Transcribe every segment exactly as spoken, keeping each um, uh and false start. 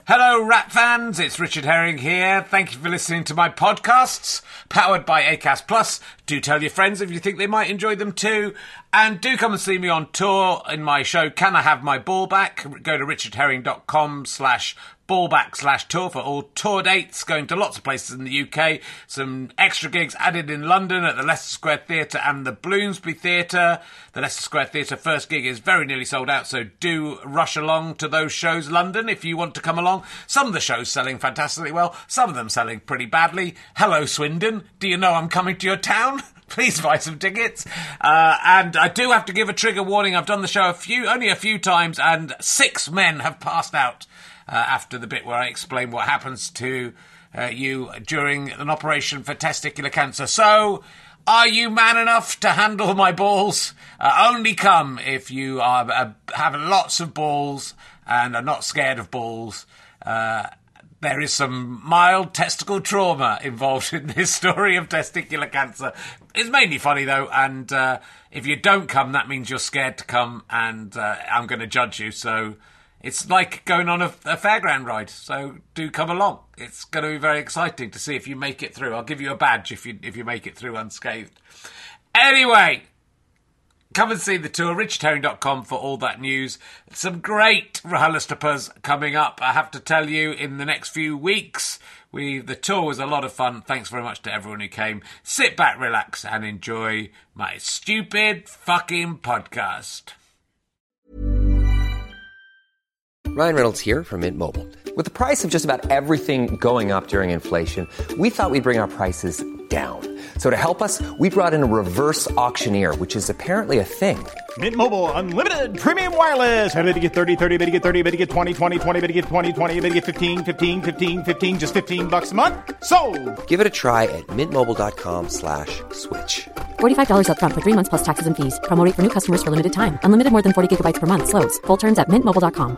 Hello, Rat fans. It's Richard Herring here. Thank you for listening to my podcasts, powered by Acast Plus. Do tell your friends if you think they might enjoy them too. And do come and see me on tour in my show, Can I Have My Ball Back? Go to richardherring.com slash ballback slash tour for all tour dates, going to lots of places in the U K. Some extra gigs added in London at the Leicester Square Theatre and the Bloomsbury Theatre. The Leicester Square Theatre first gig is very nearly sold out, so do rush along to those shows, London, if you want to come along. Some of the shows selling fantastically well, some of them selling pretty badly. Hello, Swindon. Do you know I'm coming to your town? Please buy some tickets. Uh, and I do have to give a trigger warning. I've done the show a few, only a few times, and six men have passed out uh, after the bit where I explain what happens to uh, you during an operation for testicular cancer. So, are you man enough to handle my balls? Uh, only come if you are uh, have lots of balls and are not scared of balls. Uh, There is some mild testicle trauma involved in this story of testicular cancer. It's mainly funny, though, and uh, if you don't come, that means you're scared to come, and uh, I'm going to judge you. So it's like going on a, a fairground ride, so do come along. It's going to be very exciting to see if you make it through. I'll give you a badge if you if you make it through unscathed. Anyway, come and see the tour, richard herring dot com for all that news. Some great RHLSTPs coming up, I have to tell you, in the next few weeks. We The tour was a lot of fun. Thanks very much to everyone who came. Sit back, relax, and enjoy my stupid fucking podcast. Ryan Reynolds here from Mint Mobile. With the price of just about everything going up during inflation, we thought we'd bring our prices down. So to help us, we brought in a reverse auctioneer, which is apparently a thing. Mint Mobile Unlimited Premium Wireless. How to get thirty, thirty, how to get thirty, how to get twenty, twenty, twenty, how to get twenty, twenty, how to get fifteen, fifteen, fifteen, fifteen, just fifteen bucks a month? Sold! Give it a try at mintmobile.com slash switch. forty-five dollars up front for three months plus taxes and fees. Promo rate for new customers for limited time. Unlimited more than forty gigabytes per month. Slows full terms at mint mobile dot com.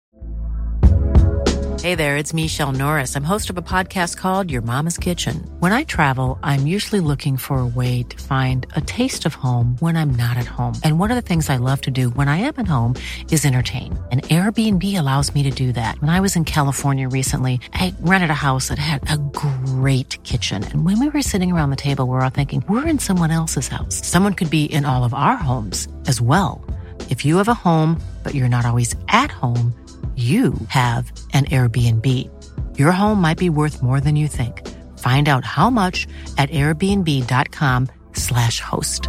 Hey there, it's Michelle Norris. I'm host of a podcast called Your Mama's Kitchen. When I travel, I'm usually looking for a way to find a taste of home when I'm not at home. And one of the things I love to do when I am at home is entertain. And Airbnb allows me to do that. When I was in California recently, I rented a house that had a great kitchen. And when we were sitting around the table, we were all thinking, we're in someone else's house. Someone could be in all of our homes as well. If you have a home, but you're not always at home, you have an Airbnb. Your home might be worth more than you think. Find out how much at airbnb.com slash host.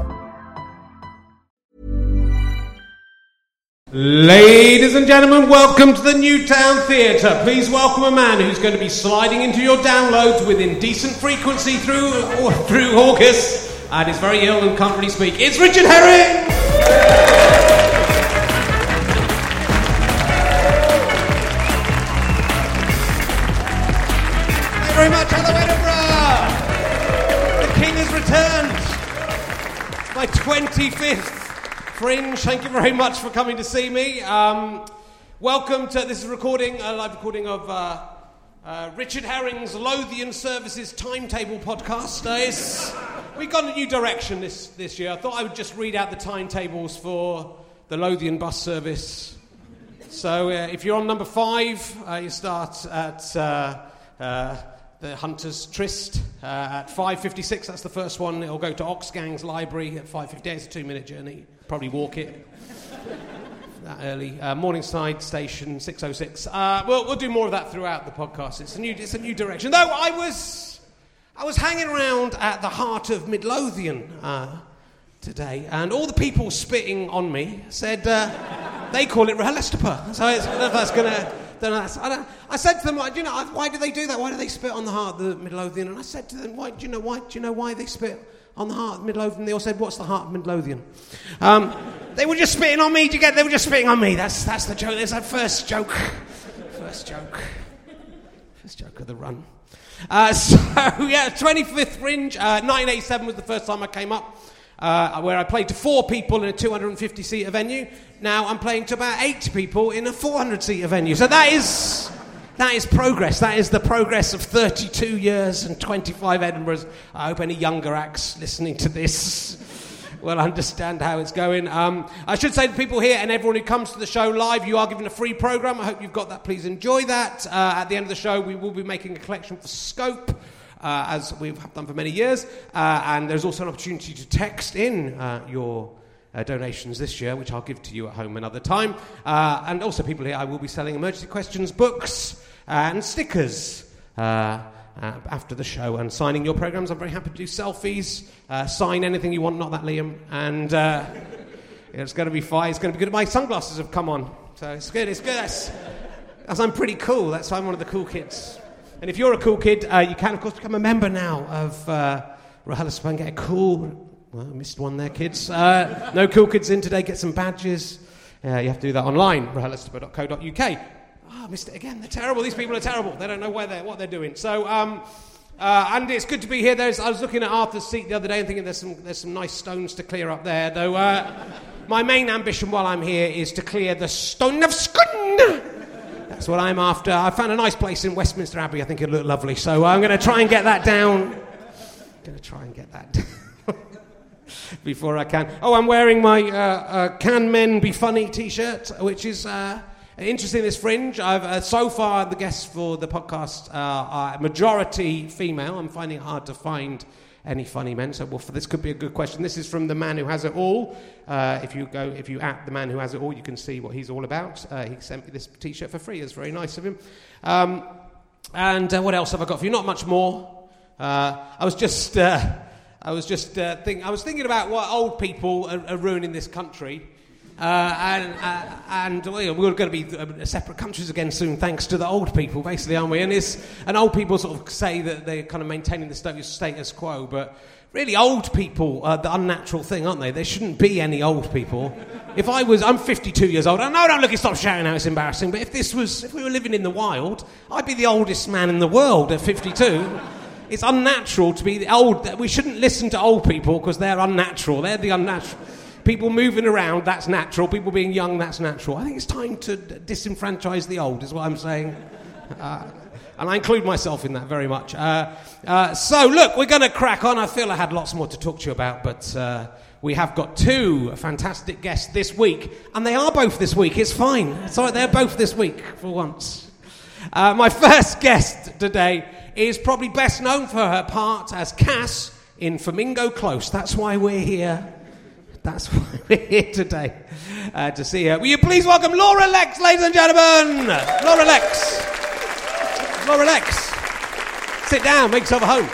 Ladies and gentlemen, welcome to the Newtown Theatre. Please welcome a man who's going to be sliding into your downloads with indecent frequency through, or, through August and is very ill and can't really speak. It's Richard Herring! Very much, hello Edinburgh! The King has returned! My twenty-fifth Fringe, thank you very much for coming to see me. Um, welcome to, this is a recording, a live recording of uh, uh, Richard Herring's Lothian Services Timetable podcast. Uh, it's, we've gone a new direction this, this year. I thought I would just read out the timetables for the Lothian bus service. So uh, if you're on number five, uh, you start at... Uh, uh, The Hunter's Tryst uh, at five fifty-six, that's the first one. It'll go to Oxgang's Library at five fifty-eight. It's a two-minute journey. Probably walk it that early. Uh, Morningside Station, six oh six. Uh, we'll, we'll do more of that throughout the podcast. It's a new, it's a new direction. Though I was, I was hanging around at the heart of Midlothian uh, today, and all the people spitting on me said uh, they call it RHLSTP. So it's, I don't know if that's going to... I, don't, I said to them, like, you know, why do they do that? Why do they spit on the heart of the Midlothian? And I said to them, why do you know why? Do you know why they spit on the heart of Midlothian? They all said, what's the heart of Midlothian? Um, they were just spitting on me. Do you get? They were just spitting on me. That's that's the joke. There's that first joke. First joke. First joke of the run. Uh, so yeah, twenty-fifth Fringe. Uh, nineteen eighty-seven was the first time I came up. Uh, where I played to four people in a two hundred fifty seater venue. Now I'm playing to about eight people in a four hundred seater venue. So that is that is progress. That is the progress of thirty-two years and twenty-five Edinburghs. I hope any younger acts listening to this will understand how it's going. Um, I should say to people here and everyone who comes to the show live, you are given a free programme. I hope you've got that. Please enjoy that. Uh, at the end of the show, we will be making a collection for Scope, uh, as we've done for many years. Uh, and there's also an opportunity to text in uh, your uh, donations this year, which I'll give to you at home another time. Uh, and also, people here, I will be selling emergency questions books and stickers uh, uh, after the show, and signing your programmes. I'm very happy to do selfies, uh, sign anything you want, not that Liam, and uh, it's going to be fine. It's going to be good. My sunglasses have come on, so it's good. It's good. That's, that's I'm pretty cool. That's why I'm one of the cool kids. And if you're a cool kid, uh, you can, of course, become a member now of uh, RHLSTP and get a cool... Well, I missed one there, kids. Uh, no cool kids in today. Get some badges. Uh, you have to do that online, r h l s t p dot co dot u k. Oh, I missed it again. They're terrible. These people are terrible. They don't know where they're, what they're doing. So, um, uh, and it's good to be here. There's, I was looking at Arthur's seat the other day and thinking there's some, there's some nice stones to clear up there. Though uh, my main ambition while I'm here is to clear the Stone of Scotland. That's what I'm after. I found a nice place in Westminster Abbey. I think it'll look lovely. So I'm going to try and get that down. I'm going to try and get that down before I can. Oh, I'm wearing my uh, uh, Can Men Be Funny t-shirt, which is... Uh, Interesting, this Fringe. I've uh, so far the guests for the podcast uh, are majority female. I'm finding it hard to find any funny men. So, well, for this could be a good question. This is from The Man Who Has It All. Uh, if you go, if you at The Man Who Has It All, you can see what he's all about. Uh, he sent me this T-shirt for free. It's very nice of him. Um, and uh, what else have I got for you? Not much more. Uh, I was just, uh, I was just uh, think, I was thinking about what old people are, are ruining this country. Uh, and uh, and well, we're going to be uh, separate countries again soon, thanks to the old people, basically, aren't we? And it's, and old people sort of say that they're kind of maintaining the status, status quo, but really, old people are the unnatural thing, aren't they? There shouldn't be any old people. If I was, I'm fifty-two years old. I know, don't look, stop shouting out, it's embarrassing. But if this was, if we were living in the wild, I'd be the oldest man in the world at fifty-two. It's unnatural to be the old. We shouldn't listen to old people because they're unnatural. They're the unnatural. People moving around, that's natural. People being young, that's natural. I think it's time to disenfranchise the old, is what I'm saying. Uh, and I include myself in that very much. Uh, uh, so, look, we're going to crack on. I feel I had lots more to talk to you about, but uh, we have got two fantastic guests this week. And they are both this week. It's fine. It's all right, they're both this week, for once. Uh, my first guest today is probably best known for her part as Cass in Flamingo Close. That's why we're here. That's why we're here today, uh, to see her. Will you please welcome Laura Lex, ladies and gentlemen? Laura Lex. Laura Lex. Sit down, make yourself at home.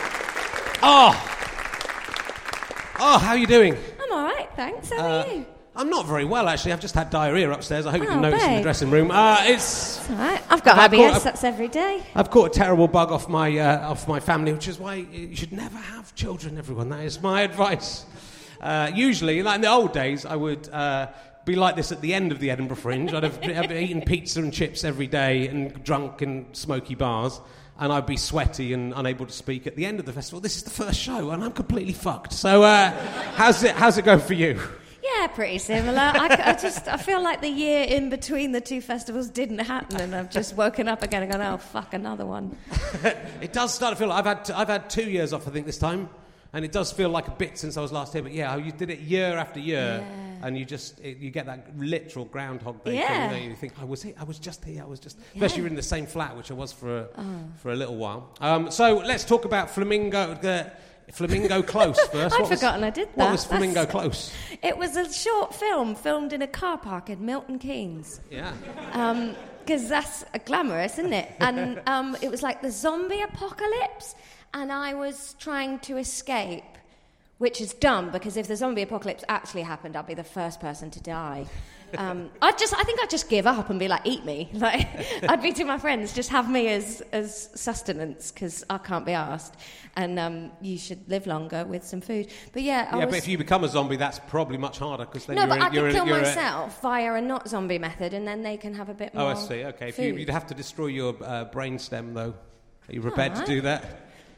Oh. Oh, how are you doing? I'm all right, thanks. How are uh, you? I'm not very well, actually. I've just had diarrhea upstairs. I hope you Oh, didn't notice in the babe. dressing room. Uh, it's... It's all right. I've got I've I B S, caught a- that's every day. I've caught a terrible bug off my uh, off my family, which is why you should never have children, everyone. That is my advice. Uh, usually, like in the old days, I would uh, be like this at the end of the Edinburgh Fringe. I'd have, have eaten pizza and chips every day and drunk in smoky bars, and I'd be sweaty and unable to speak at the end of the festival. This is the first show, and I'm completely fucked. So, uh, how's it how's it going for you? Yeah, pretty similar. I, I just I feel like the year in between the two festivals didn't happen, and I've just woken up again and gone, oh fuck, another one. It does start to feel like I've had t- I've had two years off, I think, this time. And it does feel like a bit since I was last here, but yeah, you did it year after year, Yeah. and you just it, you get that literal Groundhog Day Yeah. thing. You think I was here, I was just here, I was just. Yeah. Especially in the same flat, which I was for a, Oh. for a little while. Um, so let's talk about Flamingo, the Flamingo Close first. I'd What was- forgotten I did that. What was Flamingo That's- Close? It was a short film filmed in a car park in Milton Keynes. Yeah. Because that's glamorous, isn't it? And um, it was like the zombie apocalypse, and I was trying to escape, which is dumb, because if the zombie apocalypse actually happened, I'd be the first person to die. Um, I'd just, I think I'd just give up and be like, eat me. Like, I'd be to my friends, just have me as, as sustenance, because I can't be asked. And um, you should live longer with some food. But yeah, I yeah, was... but if you become a zombie, that's probably much harder because then No, you're but a, I you're could a, kill you're a- myself via a not zombie method, and then they can have a bit more Oh, I see. Okay, if you, food. you'd have to destroy your uh, brainstem, though. Are you prepared to Alright. do that?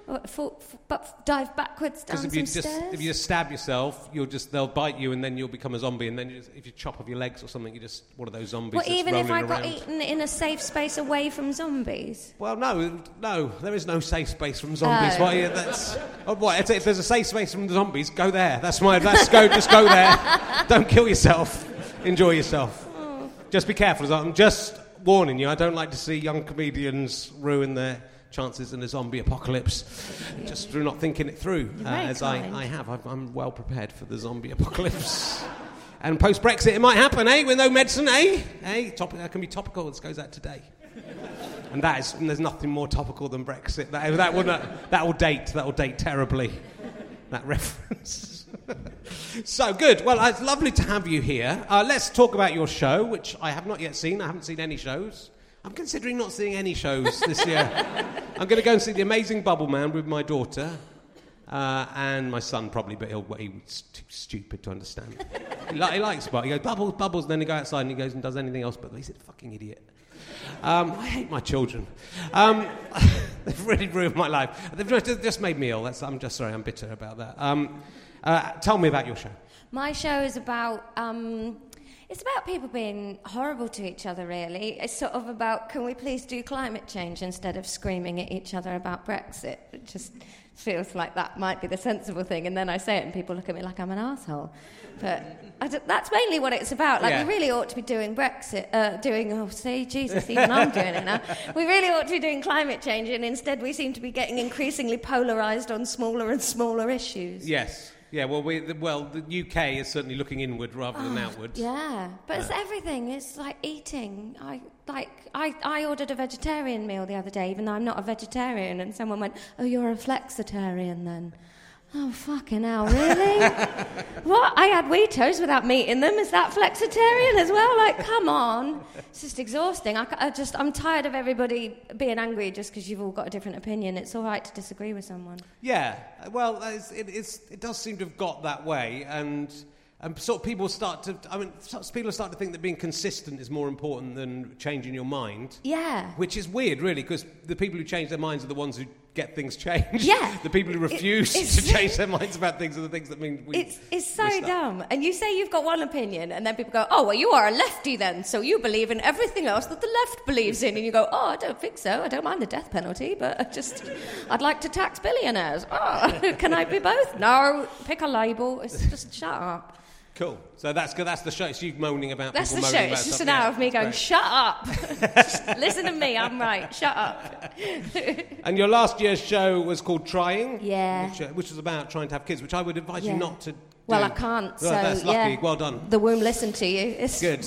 What, fall, f- but dive backwards down Because some if you just stairs? if you just stab yourself, you'll just they'll bite you, and then you'll become a zombie. And then you just, if you chop off your legs or something, you're just one of those zombies. Well, that's even if I rolling got around. eaten in a safe space away from zombies? Well, no, no, there is no safe space from zombies. Oh. What, yeah, that's, oh, what, if if there's a safe space from the zombies, go there. That's my. Let's go. Just go there. Don't kill yourself. Enjoy yourself. Oh. Just be careful. I'm just warning you. I don't like to see young comedians ruin their chances in a zombie apocalypse just through not thinking it through, uh, very as I, kind. I have. I'm, I'm well prepared for the zombie apocalypse. And post-Brexit, it might happen, eh? With no medicine, eh? Eh? Top- that can be topical. This goes out today. And that is, and there's nothing more topical than Brexit. That, that will not, that will date. That will date terribly. That reference. So good. Well, it's lovely to have you here. Uh, let's talk about your show, which I have not yet seen. I haven't seen any shows. I'm considering not seeing any shows this year. I'm going to go and see The Amazing Bubble Man with my daughter uh, and my son probably, but he'll, he's too stupid to understand. he, li- he likes Bubbles. He goes, bubbles, bubbles, and then he goes outside and he goes and does anything else, but he's a fucking idiot. Um, I hate my children. Um, they've really ruined my life. They've just, just made me ill. That's, I'm just sorry, I'm bitter about that. Um, uh, tell me about your show. My show is about... Um, It's about people being horrible to each other, really. It's sort of about, can we please do climate change instead of screaming at each other about Brexit? It just feels like that might be the sensible thing. And then I say it and people look at me like I'm an arsehole. But I d- that's mainly what it's about. Like, Yeah. we really ought to be doing Brexit, uh, doing, oh, see, Jesus, even I'm doing it now. We really ought to be doing climate change, and instead we seem to be getting increasingly polarised on smaller and smaller issues. Yes. Yeah, well, we, the, well, the U K is certainly looking inward rather than outward. Yeah, but it's everything. It's like eating. I like I, I ordered a vegetarian meal the other day, even though I'm not a vegetarian, and someone went, "Oh, you're a flexitarian then." Oh, fucking hell, really? What? I had Wheatos without meat in them. Is that flexitarian as well? Like, come on. It's just exhausting. I, I just, I'm tired of everybody being angry just because you've all got a different opinion. It's all right to disagree with someone. Yeah, well, it's, it, it's, it does seem to have got that way, and, and sort of people start to, I mean, sort of people start to think that being consistent is more important than changing your mind. Yeah. Which is weird, really, because the people who change their minds are the ones who get things changed. Yeah. The people who refuse It- to change their minds about things are the things that mean we... It's it's so we're stuck. dumb. And you say you've got one opinion, and then people go, oh, well, you are a lefty then, so you believe in everything else that the left believes in. And you go, oh, I don't think so. I don't mind the death penalty, but I just, I'd like to tax billionaires. Oh, can I be both? No, pick a label. It's just shut up. Cool. So that's good. That's the show. It's you moaning about That's people the show. moaning about It's just stuff. an hour Yeah, of me going, great. shut up. Just listen to me. I'm right. Shut up. And your last year's show was called Trying. Yeah. Which, uh, which was about trying to have kids, which I would advise Yeah. you not to do. Well, I can't, Well, so, that's lucky. yeah. Well done. The womb listened to you. It's Good.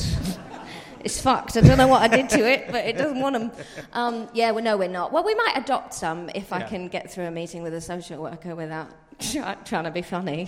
It's fucked. I don't know what I did to it, but it doesn't want them. Um, yeah, well, no, we're not. Well, we might adopt some if I Yeah. can get through a meeting with a social worker without try, trying to be funny.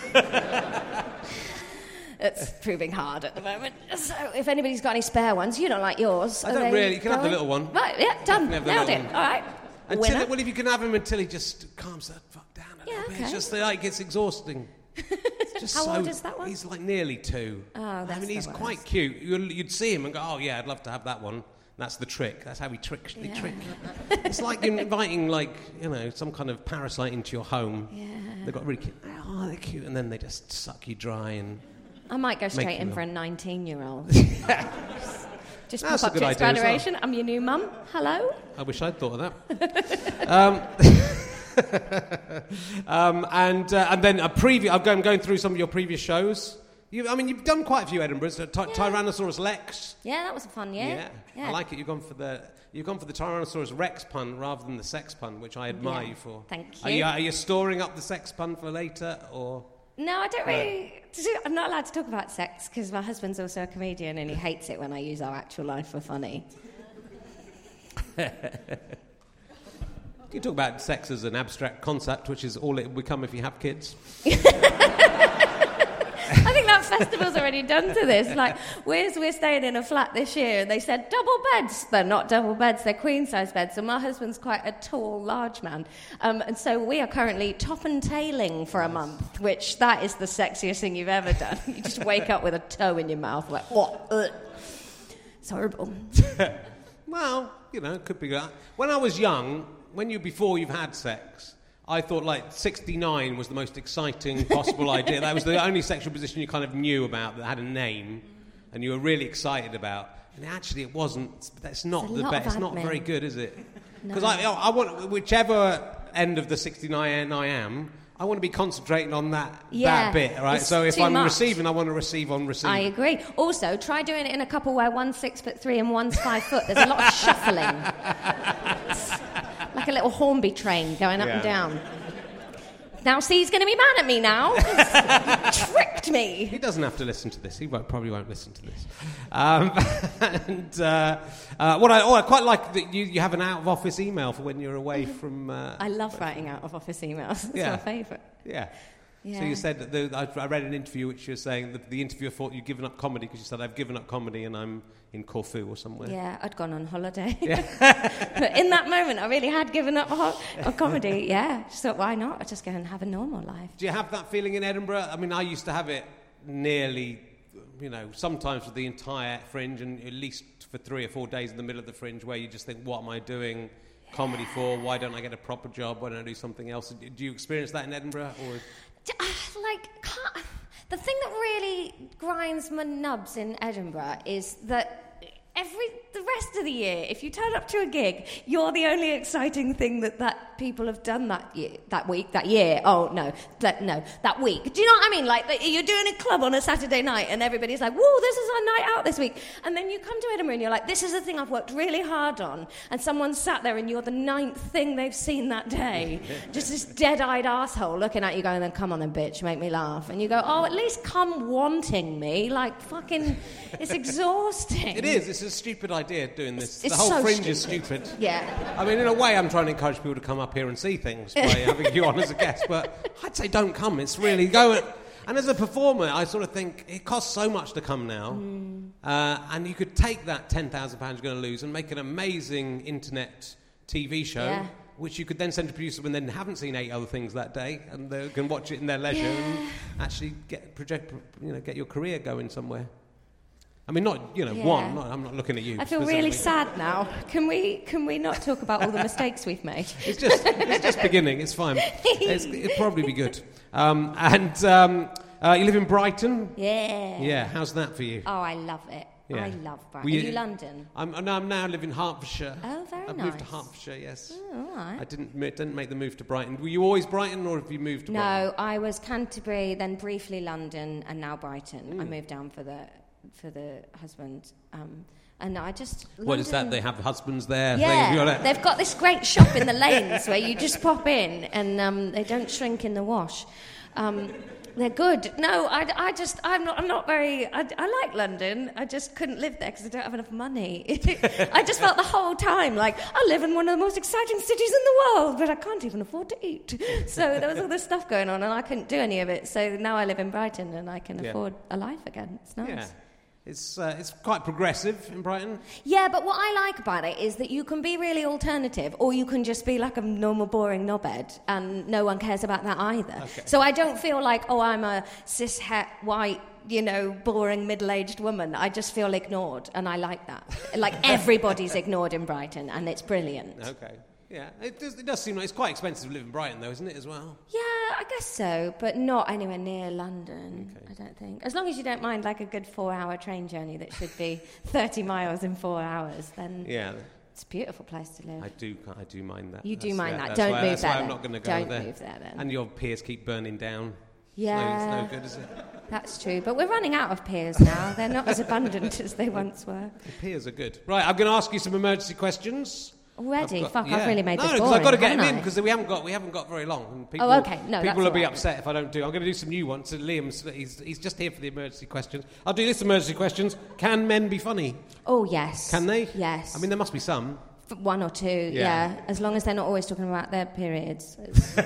It's proving hard at the moment. So if anybody's got any spare ones, you don't like yours. I are don't they really. You can have the going? little one. Right, yeah, done. can have the Nailed little it. one. All right. Until Winner. it, well, if you can have him until he just calms the fuck down a Yeah, little bit. okay. It's just like it's exhausting. It's just How so, old is that one? He's like nearly two. Oh, I that's mean, the he's worst. quite cute. You'll, you'd see him and go, "Oh yeah, I'd love to have that one." That's the trick. That's how we trick. They Yeah. trick. It's like inviting, like you know, some kind of parasite into your home. Yeah. They've got really cute. Oh, they're cute, and then they just suck you dry and. I might go straight you in ill. for a nineteen-year-old. Just That's pop a up good to idea its as well. graduation. I'm your new mum. Hello. I wish I'd thought of that. um, um, and uh, and then a preview. I'm going, going through some of your previous shows. You, I mean, you've done quite a few Edinburghs. Uh, Ty- Tyrannosaurus Lex. Yeah, that was a fun year. I like it. You've gone for the you've gone for the Tyrannosaurus Rex pun rather than the sex pun, which I admire Yeah. you for. Thank Are you. you. Are you storing up the sex pun for later, or? No, I don't really. I'm not allowed to talk about sex because my husband's also a comedian and he hates it when I use our actual life for funny. You talk about sex as an abstract concept, which is all it will become if you have kids. I think that festival's already done to this. Like, we're, we're staying in a flat this year and they said double beds. They're not double beds, they're queen-size beds. So my husband's quite a tall, large man. Um, and so we are currently top and tailing for a month, which that is the sexiest thing you've ever done. You just wake up with a toe in your mouth like, what? Ugh. It's horrible. Well, you know, it could be that. When I was young, when you before you've had sex, I thought like sixty-nine was the most exciting possible idea. That was the only sexual position you kind of knew about that had a name, and you were really excited about. And actually, it wasn't. That's not It's a the lot best. of It's not admin. very good, is it? Because No. I, I want whichever end of the sixty-nine I am, I want to be concentrating on that Yeah, that bit, right? it's So if too I'm much. receiving, I want to receive on receive. I agree. Also, try doing it in a couple where one's six foot three and one's five foot. There's a lot of shuffling. It's like a little Hornby train going up Yeah. and down. Now, see, he's going to be mad at me now. He's tricked me. He doesn't have to listen to this. He won't, probably won't listen to this. Um, and uh, uh, what I, oh, I quite like that you, you have an out-of-office email for when you're away from... Uh, I love writing out of office emails. It's Yeah. my favourite. yeah. Yeah. So you said that the, I, I read an interview which you were saying that the interviewer thought you'd given up comedy because you said, I've given up comedy and I'm in Corfu or somewhere. Yeah, I'd gone on holiday. But in that moment, I really had given up ho- on comedy. Yeah, just thought, why not? I'd just go and have a normal life. Do you have that feeling in Edinburgh? I mean, I used to have it nearly, you know, sometimes for the entire Fringe and at least for three or four days in the middle of the Fringe where you just think, what am I doing comedy for? Why don't I get a proper job? Why don't I do something else? Do you experience that in Edinburgh? Or D- uh, Like, can't, the thing that really grinds my nubs in Edinburgh is that every the rest of the year, if you turn up to a gig, you're the only exciting thing that, that people have done that year, that week, that year. Oh no, that no, that week. Do you know what I mean? Like that you're doing a club on a Saturday night, and everybody's like, "Whoa, this is our night out this week." And then you come to Edinburgh, and you're like, "This is the thing I've worked really hard on," and someone sat there, and you're the ninth thing they've seen that day. Just this dead-eyed asshole looking at you, going, "Then come on, then, bitch, make me laugh." And you go, "Oh, at least come wanting me." Like fucking, it's exhausting. it is. It's a stupid idea doing this. It's the whole so Fringe is stupid. stupid. Yeah. I mean, in a way, I'm trying to encourage people to come up here and see things by having you on as a guest, but I'd say don't come. It's really go. And, and as a performer, I sort of think it costs so much to come now, Mm. uh, and you could take that ten thousand pounds you're going to lose and make an amazing internet T V show, Yeah. which you could then send to producers when they haven't seen eight other things that day, and they can watch it in their leisure Yeah. and actually get project, you know, get your career going somewhere. I mean, not, you know, Yeah. one, not, I'm not looking at you. I feel really specifically. sad now. Can we can we not talk about all the mistakes we've made? It's just, it's just beginning. It's fine. It's, it'll probably be good. Um, and um, uh, you live in Brighton? Yeah. Yeah. How's that for you? Oh, I love it. Yeah. I love Brighton. Were Are you- you London? I'm, no, I'm now live in Hertfordshire. Oh, very I've moved to nice. Hertfordshire, yes. Oh, all right. I didn't ma- didn't make the move to Brighton. Were you always Brighton, or have you moved to Brighton? No, I was Canterbury, then briefly London, and now Brighton. I moved down for the for the husband, um, and I just. What is that? London- They have husbands there? Yeah, They, you know, they've got this great shop in the lanes where you just pop in and um, they don't shrink in the wash. Um, they're good. No, I, I just, I'm not, I'm not very, I, I like London. I just couldn't live there because I don't have enough money. I just felt the whole time like, I live in one of the most exciting cities in the world, but I can't even afford to eat. So there was all this stuff going on and I couldn't do any of it. So now I live in Brighton and I can Yeah. afford a life again. It's nice. yeah. It's, uh, it's quite progressive in Brighton. Yeah, but what I like about it is that you can be really alternative, or you can just be like a normal, boring knobhead, and no one cares about that either. Okay. So I don't feel like, oh, I'm a cis-het, white, you know, boring, middle-aged woman. I just feel ignored, and I like that. Like, everybody's ignored in Brighton, and it's brilliant. Okay. Yeah. It does, it does seem like it's quite expensive to live in Brighton, though, isn't it, as well? Yeah, I guess so, but not anywhere near London, Okay. I don't think. As long as you don't mind, like, a good four-hour train journey that should be thirty miles in four hours, then Yeah. it's a beautiful place to live. I do, I do mind that. You do That's- mind yeah, that. that's Don't why, move that's there why I'm then. not going to go Don't there. move there then. And your piers keep burning down. Yeah. No, it's no good, is it? That's true, but we're running out of piers now. They're not as abundant as they once were. The piers are good. Right, I'm going to ask you some emergency questions. Already? I've got- Fuck, yeah. I've really made no, this No, boring, I've got to get haven't them in I? because we haven't got we haven't got very long. And people, Oh, okay. No, people that's will all be right. upset if I don't do. I'm going to do some new ones. So Liam's he's he's just here for the emergency questions. I'll do this emergency questions. Can men be funny? Oh, yes. Can they? Yes. I mean, there must be some. F- One or two, Yeah. yeah. As long as they're not always talking about their periods. It's-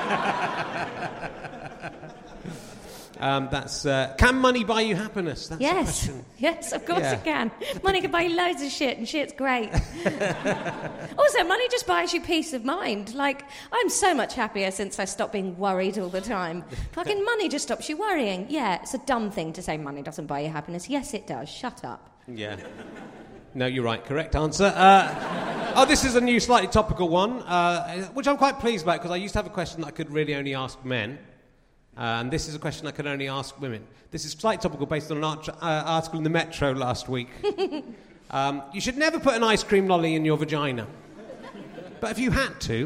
Um, that's uh, can money buy you happiness? That's the yes. question. Yes, of course Yeah. it can. Money can buy you loads of shit, and shit's great. Also, money just buys you peace of mind. Like, I'm so much happier since I stopped being worried all the time. Fucking money just stops you worrying. Yeah, it's a dumb thing to say money doesn't buy you happiness. Yes, it does. Shut up. Yeah. No, you're right. Correct answer. Uh, oh, this is a new, slightly topical one, uh, which I'm quite pleased about because I used to have a question that I could really only ask men. Uh, and this is a question I can only ask women. This is slightly topical based on an art- uh, article in the Metro last week. um, you should never put an ice cream lolly in your vagina. But if you had to,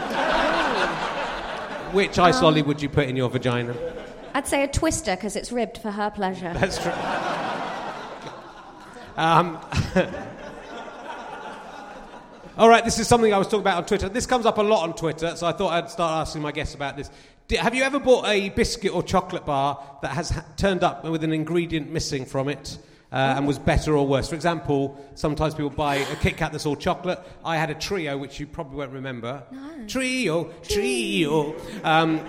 which ice um, lolly would you put in your vagina? I'd say a Twister because it's ribbed for her pleasure. That's true. um, all right, this is something I was talking about on Twitter. This comes up a lot on Twitter, so I thought I'd start asking my guests about this. Have you ever bought a biscuit or chocolate bar that has ha- turned up with an ingredient missing from it uh, and was better or worse? For example, sometimes people buy a Kit Kat that's all chocolate. I had a Trio, which you probably won't remember. No. Trio, Trio. Um,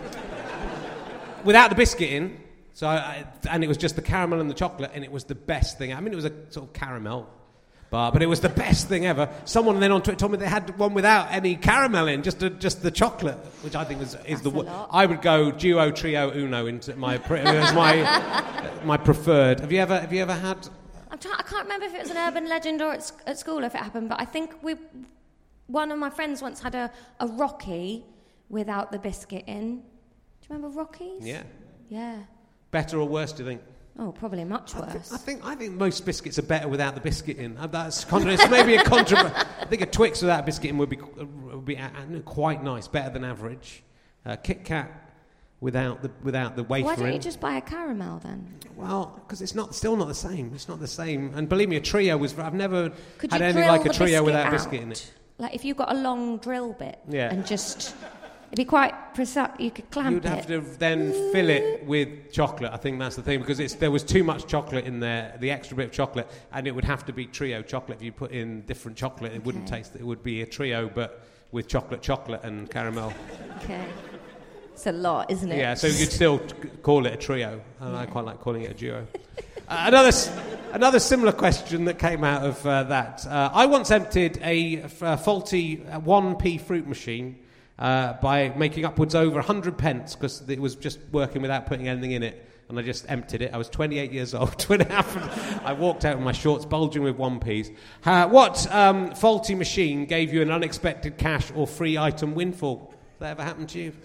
without the biscuit in, so I, and it was just the caramel and the chocolate, and it was the best thing. I mean, it was a sort of caramel bar, but it was the best thing ever. Someone then on Twitter told me they had one without any caramel in, just a, just the chocolate, which I think is, is the. W- I would go duo, trio, uno into my as my my preferred. Have you ever have you ever had? I'm trying, I can't remember if it was an urban legend or at, at school if it happened, but I think we. One of my friends once had a, a Rocky without the biscuit in. Do you remember Rockies? Yeah. Yeah. Better or worse? Do you think? Oh, probably much worse. I think, I think I think most biscuits are better without the biscuit in. Uh, That's contra- it's maybe a contra- I think a Twix without a biscuit in would be uh, would be uh, quite nice, better than average. Uh, Kit Kat without the without the wafer Why don't in. you just buy a caramel then? Well, because it's not still not the same. It's not the same. And believe me, a Trio was. I've never Could had you anything drill like a the Trio biscuit without out? biscuit in it. Like if you got a long drill bit Yeah. and just. It'd be quite precise. You could clamp You'd it. have to then fill it with chocolate. I think that's the thing because it's, there was too much chocolate in there, the extra bit of chocolate, and it would have to be Trio chocolate. If you put in different chocolate, it Okay. wouldn't taste. It would be a Trio, but with chocolate, chocolate, and caramel. Okay. It's a lot, isn't it? Yeah, so you'd still t- call it a Trio, and I quite like calling it a duo. uh, another, s- another similar question that came out of uh, that. Uh, I once emptied a, f- a faulty one p fruit machine. Uh, by making upwards over one hundred pence because it was just working without putting anything in it, and I just emptied it. I was twenty-eight years old when it happened. I walked out with my shorts bulging with one p's. Uh, what um, faulty machine gave you an unexpected cash or free item windfall? Has that ever happened to you?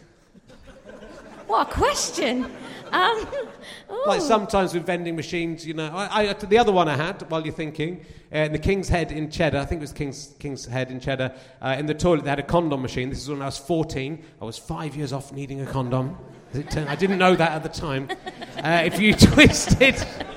What a question. Um, Like ooh. sometimes with vending machines, you know. I, I, the other one I had, while you're thinking, uh, in the King's Head in Cheddar, I think it was King's, King's Head in Cheddar, uh, in the toilet they had a condom machine. This is when I was fourteen. I was five years off needing a condom. It turned, I didn't know that at the time. Uh, if you twisted...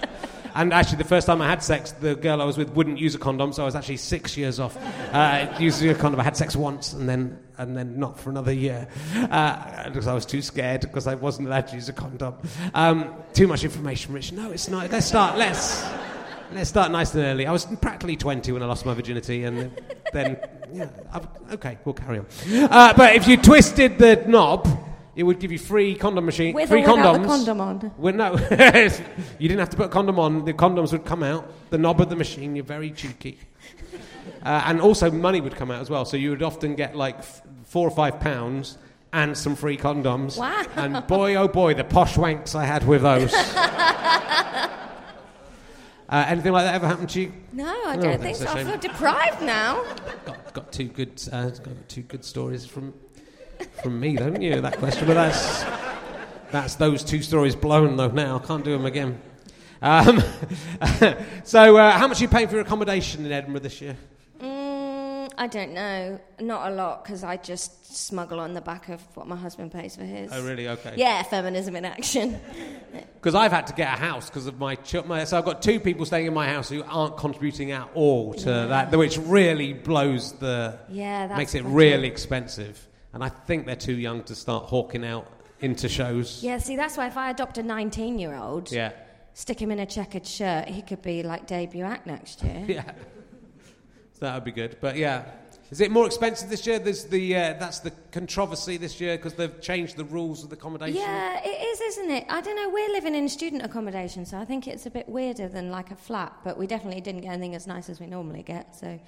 And actually, the first time I had sex, the girl I was with wouldn't use a condom, so I was actually six years off uh, using a condom. I had sex once, and then and then not for another year, uh, because I was too scared, because I wasn't allowed to use a condom. Um, too much information, Rich. No, it's not. Let's start. Let's let's start nice and early. I was practically twenty when I lost my virginity, and then yeah, I, okay, we'll carry on. Uh, but if you twisted the knob, it would give you free condom machine, With free or without condoms. the condom on? Well, no, you didn't have to put a condom on. The condoms would come out. The knob of the machine. You're very cheeky. Uh, and also money would come out as well. So you would often get like f- four or five pounds and some free condoms. Wow. And boy, oh boy, the posh wanks I had with those. uh, anything like that ever happened to you? No, I Oh, don't think that's so. a I shame. feel deprived now. Got, got two good, uh, got two good stories from from me, don't you? That question, but that's that's those two stories blown though. Now I can't do them again. Um, so, uh, how much are you paying for your accommodation in Edinburgh this year? Mm, I don't know. Not a lot, because I just smuggle on the back of what my husband pays for his. Oh, really? Okay. Yeah, feminism in action. Because I've had to get a house because of my, ch- my... So I've got two people staying in my house who aren't contributing at all to Yeah. that, which really blows the... Yeah, that's makes it gotcha. really expensive. And I think they're too young to start hawking out into shows. Yeah, see, that's why if I adopt a nineteen-year-old, Yeah. stick him in a checkered shirt, he could be like debut act next year. Yeah. So that would be good. But yeah. Is it more expensive this year? There's the uh, that's the controversy this year because they've changed the rules of the accommodation. Yeah, it is, isn't it? I don't know, we're living in student accommodation, so I think it's a bit weirder than like a flat, but we definitely didn't get anything as nice as we normally get, so...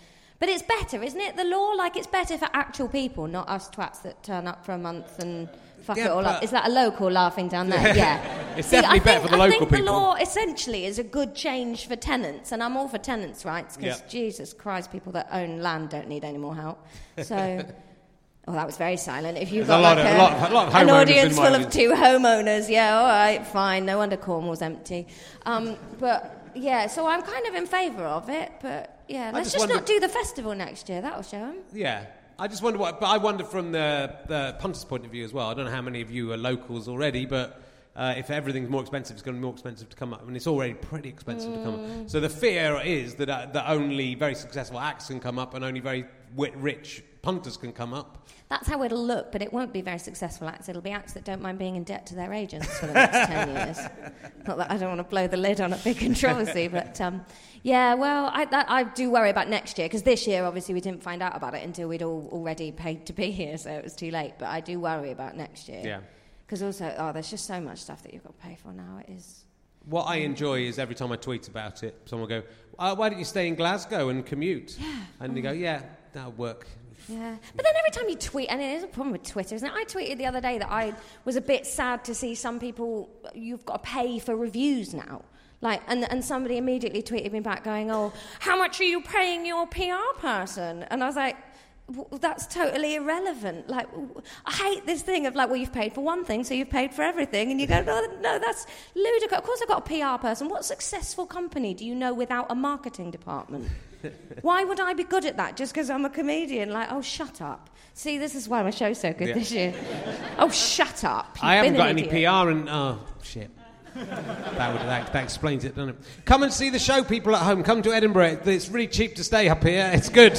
But it's better, isn't it? The law, like, it's better for actual people, not us twats that turn up for a month and fuck Yeah, it all but- up. Is that a local laughing down there? Yeah. It's See, definitely I better think, for the I local think people. the law essentially is a good change for tenants, and I'm all for tenants' rights because Yeah. Jesus Christ, people that own land don't need any more help. So. Oh, that was very silent. If you've There's got a lot like of- a, a lot of- a lot of an homeowners audience in my full of audience. two homeowners, yeah, all right, fine. No wonder Cornwall's empty. Um, but yeah, so I'm kind of in favour of it. But yeah, let's just just, wonder- not do the festival next year. That'll show them. Yeah. I just wonder what... But I wonder from the, the punter's point of view as well. I don't know how many of you are locals already, but... Uh, if everything's more expensive, it's going to be more expensive to come up. I mean, it's already pretty expensive to come up. So the fear is that uh, that only very successful acts can come up and only very wit- rich punters can come up. That's how it'll look, but it won't be very successful acts. It'll be acts that don't mind being in debt to their agents for the next ten years. Not that I don't want to blow the lid on a big controversy, but um, yeah, well, I, that, I do worry about next year, because this year, obviously, we didn't find out about it until we'd all already paid to be here, so it was too late. But I do worry about next year. Yeah. Because also, oh, there's just so much stuff that you've got to pay for now. It is. What I enjoy is every time I tweet about it, someone will go, uh, why don't you stay in Glasgow and commute? Yeah. And you go, yeah, that'll work. Yeah. But then every time you tweet, and it is a problem with Twitter, isn't it? I tweeted the other day that I was a bit sad to see some people, you've got to pay for reviews now. Like, and, and somebody immediately tweeted me back going, oh, how much are you paying your P R person? And I was like, w- that's totally irrelevant. Like, w- I hate this thing of like, well, you've paid for one thing, so you've paid for everything. And you go, no, no, that's ludicrous. Of course I've got a P R person. What successful company do you know without a marketing department? Why would I be good at that just because I'm a comedian? Like, oh, shut up. See, this is why my show's so good Yeah. this year. Oh, shut up. You've I haven't been got an any idiot. P R and... Oh, shit. that, would, that, that explains it, doesn't it? Come and see the show, people at home. Come to Edinburgh. It's really cheap to stay up here. It's good.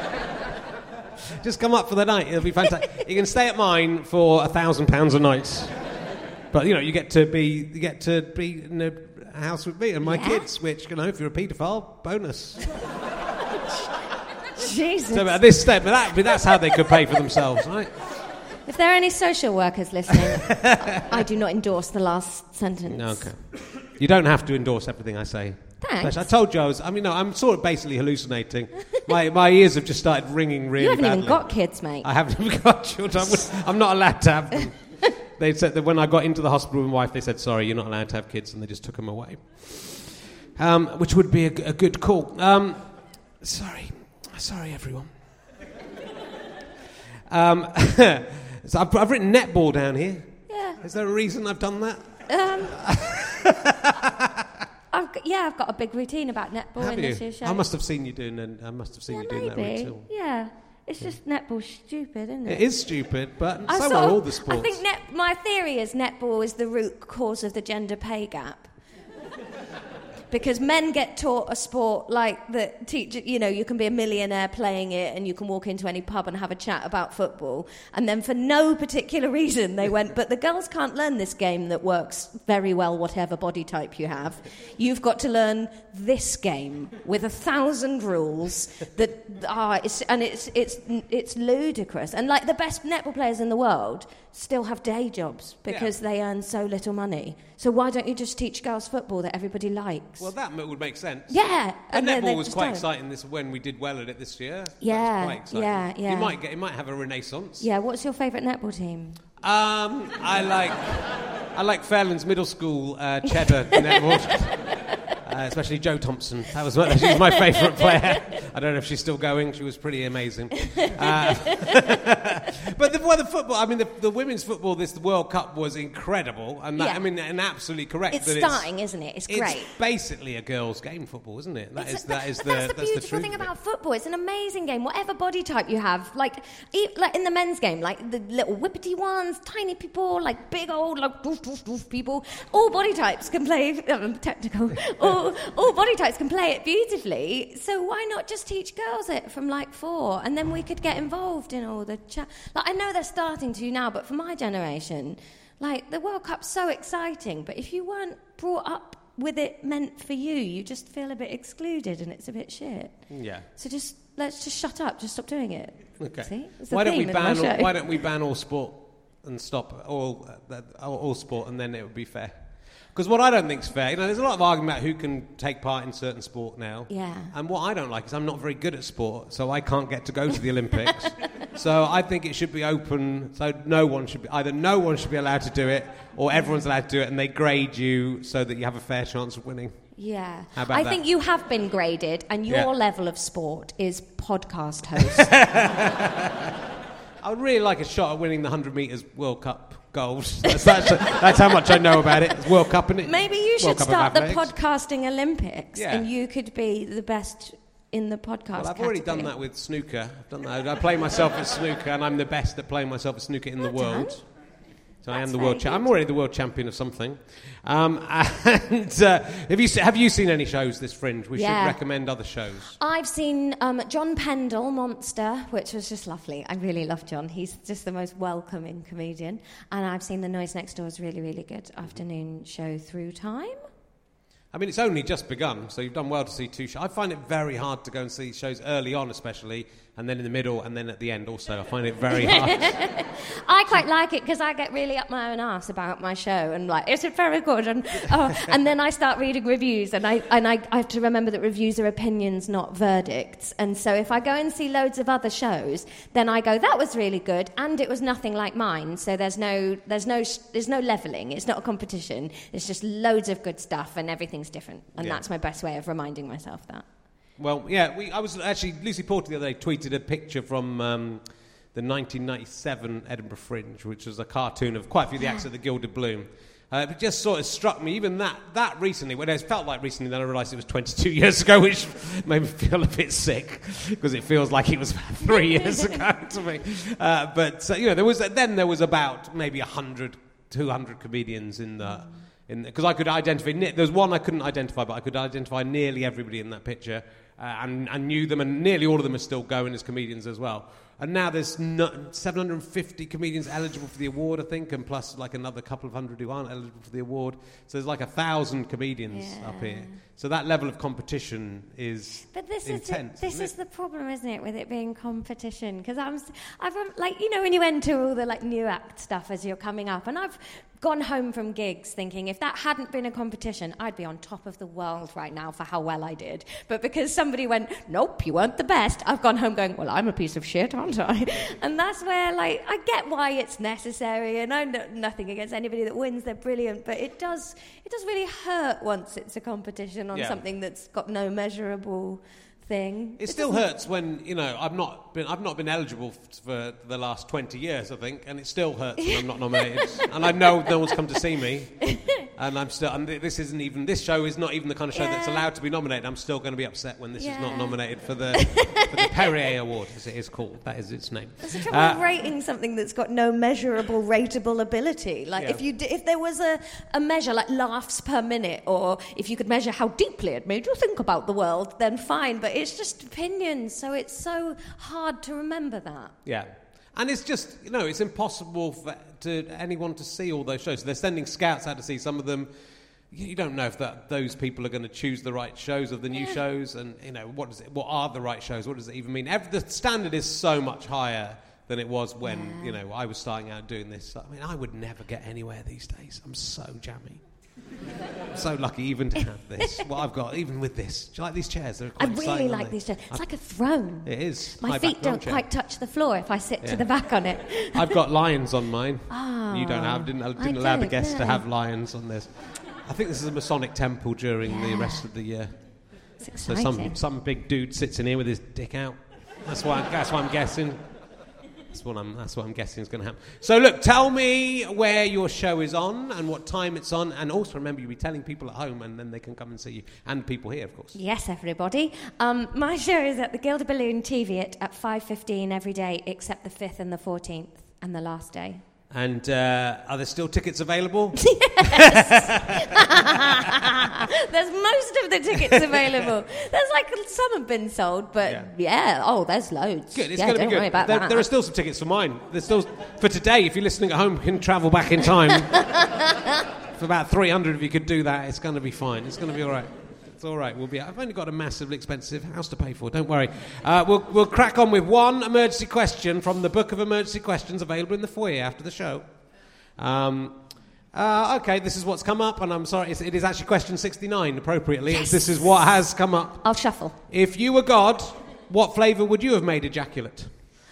Just come up for the night. It'll be fantastic. You can stay at mine for a thousand pounds a night. But, you know, you get to be you get to be in a house with me and my Yeah. kids, which, you know, if you're a paedophile, bonus. Jesus. So at this step, but, that, but that's how they could pay for themselves, right? If there are any social workers listening, I do not endorse the last sentence. No, okay. You don't have to endorse everything I say. Thanks. I told you I was... I mean, no, I'm sort of basically hallucinating. my my ears have just started ringing really You haven't badly. even got kids, mate. I haven't even got children. I'm, I'm not allowed to have them. They said that when I got into the hospital with my wife, they said, sorry, you're not allowed to have kids, and they just took them away. Um, which would be a, g- a good call. Um, sorry. Sorry, everyone. um, so I've, I've written netball down here. Yeah. Is there a reason I've done that? Um, I've got, yeah, I've got a big routine about netball Have in you? this year's show. I must have seen you doing. An, I must have seen yeah, you doing that maybe. routine. Yeah, it's just netball's stupid, isn't it? It is stupid, but I so sort are of- all the sports. I think net, my theory is netball is the root cause of the gender pay gap. Because men get taught a sport like that, teach, you know, you can be a millionaire playing it and you can walk into any pub and have a chat about football. And then for no particular reason they went, but the girls can't learn this game that works very well, whatever body type you have. You've got to learn this game with a thousand rules that are, it's, and it's, it's, it's ludicrous. And like the best netball players in the world still have day jobs because Yeah. they earn so little money. So why don't you just teach girls football that everybody likes? Well, that would make sense. Yeah, And, and then netball they was just quite don't. exciting this when we did well at it this year. That was Yeah, quite exciting. yeah, yeah. You might get, it might have a renaissance. Yeah, what's your favourite netball team? Um, I like, I like Fairlands Middle School uh, Cheddar netball. Uh, especially Jo Thompson. That was my, she was my favourite player. I don't know if she's still going. She was pretty amazing. Uh, but the, well, the football. I mean, the, the women's football. This World Cup was incredible, and that, Yeah. I mean, and absolutely correct. It's that starting, isn't it? It's great. It's basically a girls' game, football, isn't it? That It's is a- that is but the that's the that's the beautiful truth thing of it. about football. It's an amazing game, whatever body type you have. Like, e- like in the men's game, like the little whippety ones, tiny people, like big old, like doof, doof, doof people. All body types can play. I'm technical. all, all body types can play it beautifully. So why not just teach girls it from like four, and then we could get involved in all the chat. Like I know they're starting to now, but for my generation, like the World Cup's so exciting. But if you weren't brought up with it meant for you, you just feel a bit excluded and it's a bit shit. Yeah. So just let's just shut up, just stop doing it. Okay. See? It's the Why don't we theme in my ban? All, show. why don't we ban all sport and stop all uh, all, all sport, and then it would be fair. Because what I don't think's fair, you know, there's a lot of argument about who can take part in certain sport now. Yeah. And what I don't like is I'm not very good at sport, so I can't get to go to the Olympics. So I think it should be open, so no one should be, either no one should be allowed to do it, or everyone's allowed to do it, and they grade you so that you have a fair chance of winning. Yeah. How about I that? think you have been graded, and your Yeah. level of sport is podcast host. I would really like a shot at winning the one hundred metres World Cup gold. That's, that's, that's how much I know about it. It's World Cup, isn't it? Maybe you World should Cup of start the athletics. podcasting Olympics, Yeah. and you could be the best in the podcast Well, I've already done category. that with snooker. I've done that. I play myself at snooker, and I'm the best at playing myself at snooker in the Well world. done. So I am That's the very world. Cha- good. I'm already the world champion of something. Um, and uh, have you se- have you seen any shows this Fringe? We Yeah. should recommend other shows. I've seen um, John Pendle, Monster, which was just lovely. I really love John. He's just the most welcoming comedian. And I've seen The Noise Next Door's really, really good afternoon show Through Time. I mean, it's only just begun, so you've done well to see two shows. I find it very hard to go and see shows early on, especially, and then in the middle, and then at the end also. I find it very hard. I quite like it because I get really up my own arse about my show and like, is it very good? And oh, and then I start reading reviews, and I and I, I have to remember that reviews are opinions, not verdicts. And so if I go and see loads of other shows, then I go, that was really good, and it was nothing like mine. So there's no there's no there's no leveling. It's not a competition. It's just loads of good stuff, and everything's different. And Yeah. that's my best way of reminding myself that. Well, yeah, we, I was actually, Lucy Porter the other day tweeted a picture from um, the nineteen ninety-seven Edinburgh Fringe, which was a cartoon of quite a few of the acts at the Gilded Bloom. Uh, it just sort of struck me, even that that recently, when it felt like recently, then I realised it was twenty-two years ago, which made me feel a bit sick, because it feels like it was three years ago to me. Uh, but, uh, you know, there was then there was about maybe one hundred, two hundred comedians in the... Because I could identify, there was one I couldn't identify, but I could identify nearly everybody in that picture, uh, and, and knew them, and nearly all of them are still going as comedians as well. And now there's no, seven hundred fifty comedians eligible for the award, I think, and plus like another couple of hundred who aren't eligible for the award. So there's like a thousand comedians Yeah. up here. So that level of competition is But this intense. is the, this isn't is it? the problem, isn't it, with it being competition? Because I'm, s- I've rem- like you know when you enter all the like new act stuff as you're coming up, and I've gone home from gigs thinking if that hadn't been a competition, I'd be on top of the world right now for how well I did. But because somebody went, nope, you weren't the best, I've gone home going, well, I'm a piece of shit, aren't I? And that's where like I get why it's necessary, and I know nothing against anybody that wins; they're brilliant. But it does it does really hurt once it's a competition on Yeah. something that's got no measurable thing. It still hurts when, you know, I've not been I've not been eligible f- for the last twenty years, I think, and it still hurts when I'm not nominated. And I know no one's come to see me, and I'm still. And this isn't even this show is not even the kind of show that's Yeah. allowed to be nominated. I'm still going to be upset when this is not Yeah. nominated for the for the Perrier Award, as it is called. That is its name. It's the trouble Uh, with rating something that's got no measurable, rateable ability. Like Yeah. if you d- if there was a, a measure like laughs per minute, or if you could measure how deeply it made you think about the world, then fine. But it's just opinions, so it's so hard to remember that. Yeah. And it's just, you know, it's impossible for to anyone to see all those shows. They're sending scouts out to see some of them. You you don't know if that those people are going to choose the right shows of the new shows, and you know what does it, what are the right shows? What does it even mean? Every, the standard is so much higher than it was when you know I was starting out doing this. I mean, I would never get anywhere these days. I'm so jammy. I'm so lucky even to have this. What I've got, even with this. Do you like these chairs? They're I quite really exciting, like aren't they? these chairs. It's I've- like a throne. It is. My High feet back don't armchair. quite touch the floor if I sit Yeah. to the back on it. I've got lions on mine. Oh, you don't have. Didn't, I I didn't allow the don't guests to know. have lions on this. I think this is a Masonic temple during the Yeah. rest of the year. It's So exciting. some some big dude sits in here with his dick out. That's why. That's what I'm guessing. That's what I'm. That's what I'm guessing is going to happen. So look, tell me where your show is on and what time it's on, and also remember you'll be telling people at home, and then they can come and see you, and people here, of course. Yes, everybody. Um, my show is at the Gilded Balloon T V at, at five fifteen every day except the fifth and the fourteenth and the last day. And uh, are there still tickets available? There's most of the tickets available. There's like some have been sold, but Yeah. yeah, oh, there's loads. Good, it's yeah, going to don't be good. worry about there, that. there are still some tickets for mine. There's still for today. If you're listening at home, you can travel back in time. For about three hundred of you could do that. It's going to be fine. It's going to be all right. It's all right. We'll be. I've only got a massively expensive house to pay for. Don't worry. Uh, we'll we'll crack on with one emergency question from the book of emergency questions available in the foyer after the show. Um, Uh, okay, this is what's come up, and I'm sorry, it's, it is actually question sixty-nine, appropriately. Yes. This is what has come up. I'll shuffle. If you were God, what flavour would you have made ejaculate?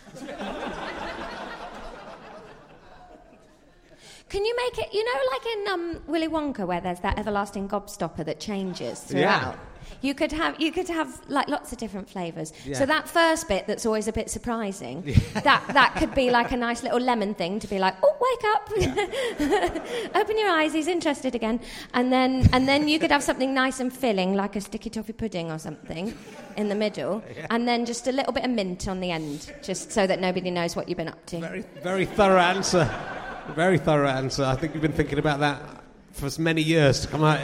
Can you make it, you know, like in um, Willy Wonka, where there's that everlasting gobstopper that changes throughout? Yeah. You could have, you could have like lots of different flavours. Yeah. So that first bit that's always a bit surprising, Yeah. that that could be like a nice little lemon thing to be like, oh, wake up, yeah. Open your eyes, he's interested again, and then and then you could have something nice and filling, like a sticky toffee pudding or something, in the middle, yeah. And then just a little bit of mint on the end, just so that nobody knows what you've been up to. Very, very thorough answer. Very thorough answer. I think you've been thinking about that for many years to come out.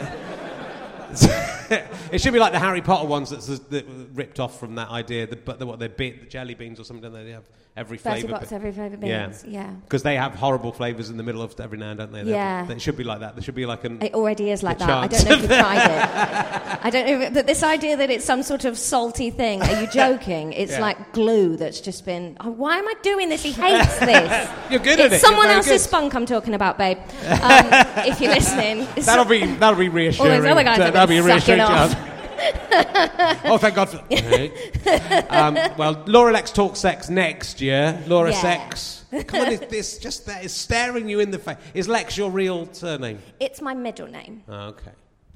It should be like the Harry Potter ones that's that ripped off from that idea. The, but the, what they're be- the jelly beans or something. They have every flavour. Box, every flavour beans. Yeah. Because yeah. they have horrible flavours in the middle of every now and then, don't they? Yeah. They, it should be like that. There should be like an. It already is like that. I don't know if you've tried it. I don't know. But this idea that it's some sort of salty thing. Are you joking? It's yeah. like glue that's just been. Oh, why am I doing this? He hates this. You're good it's at it. Someone else's good. spunk I'm talking about, babe. Um, if you're listening, that'll be that'll be reassuring. All those other guys that'll be reassuring. Off. Oh, thank God for that. um, well, Laura Lex talks sex next year. Laura yeah. Sex. Come on, it's, it's just that. It's staring you in the face. Is Lex your real surname? It's my middle name. Oh, okay.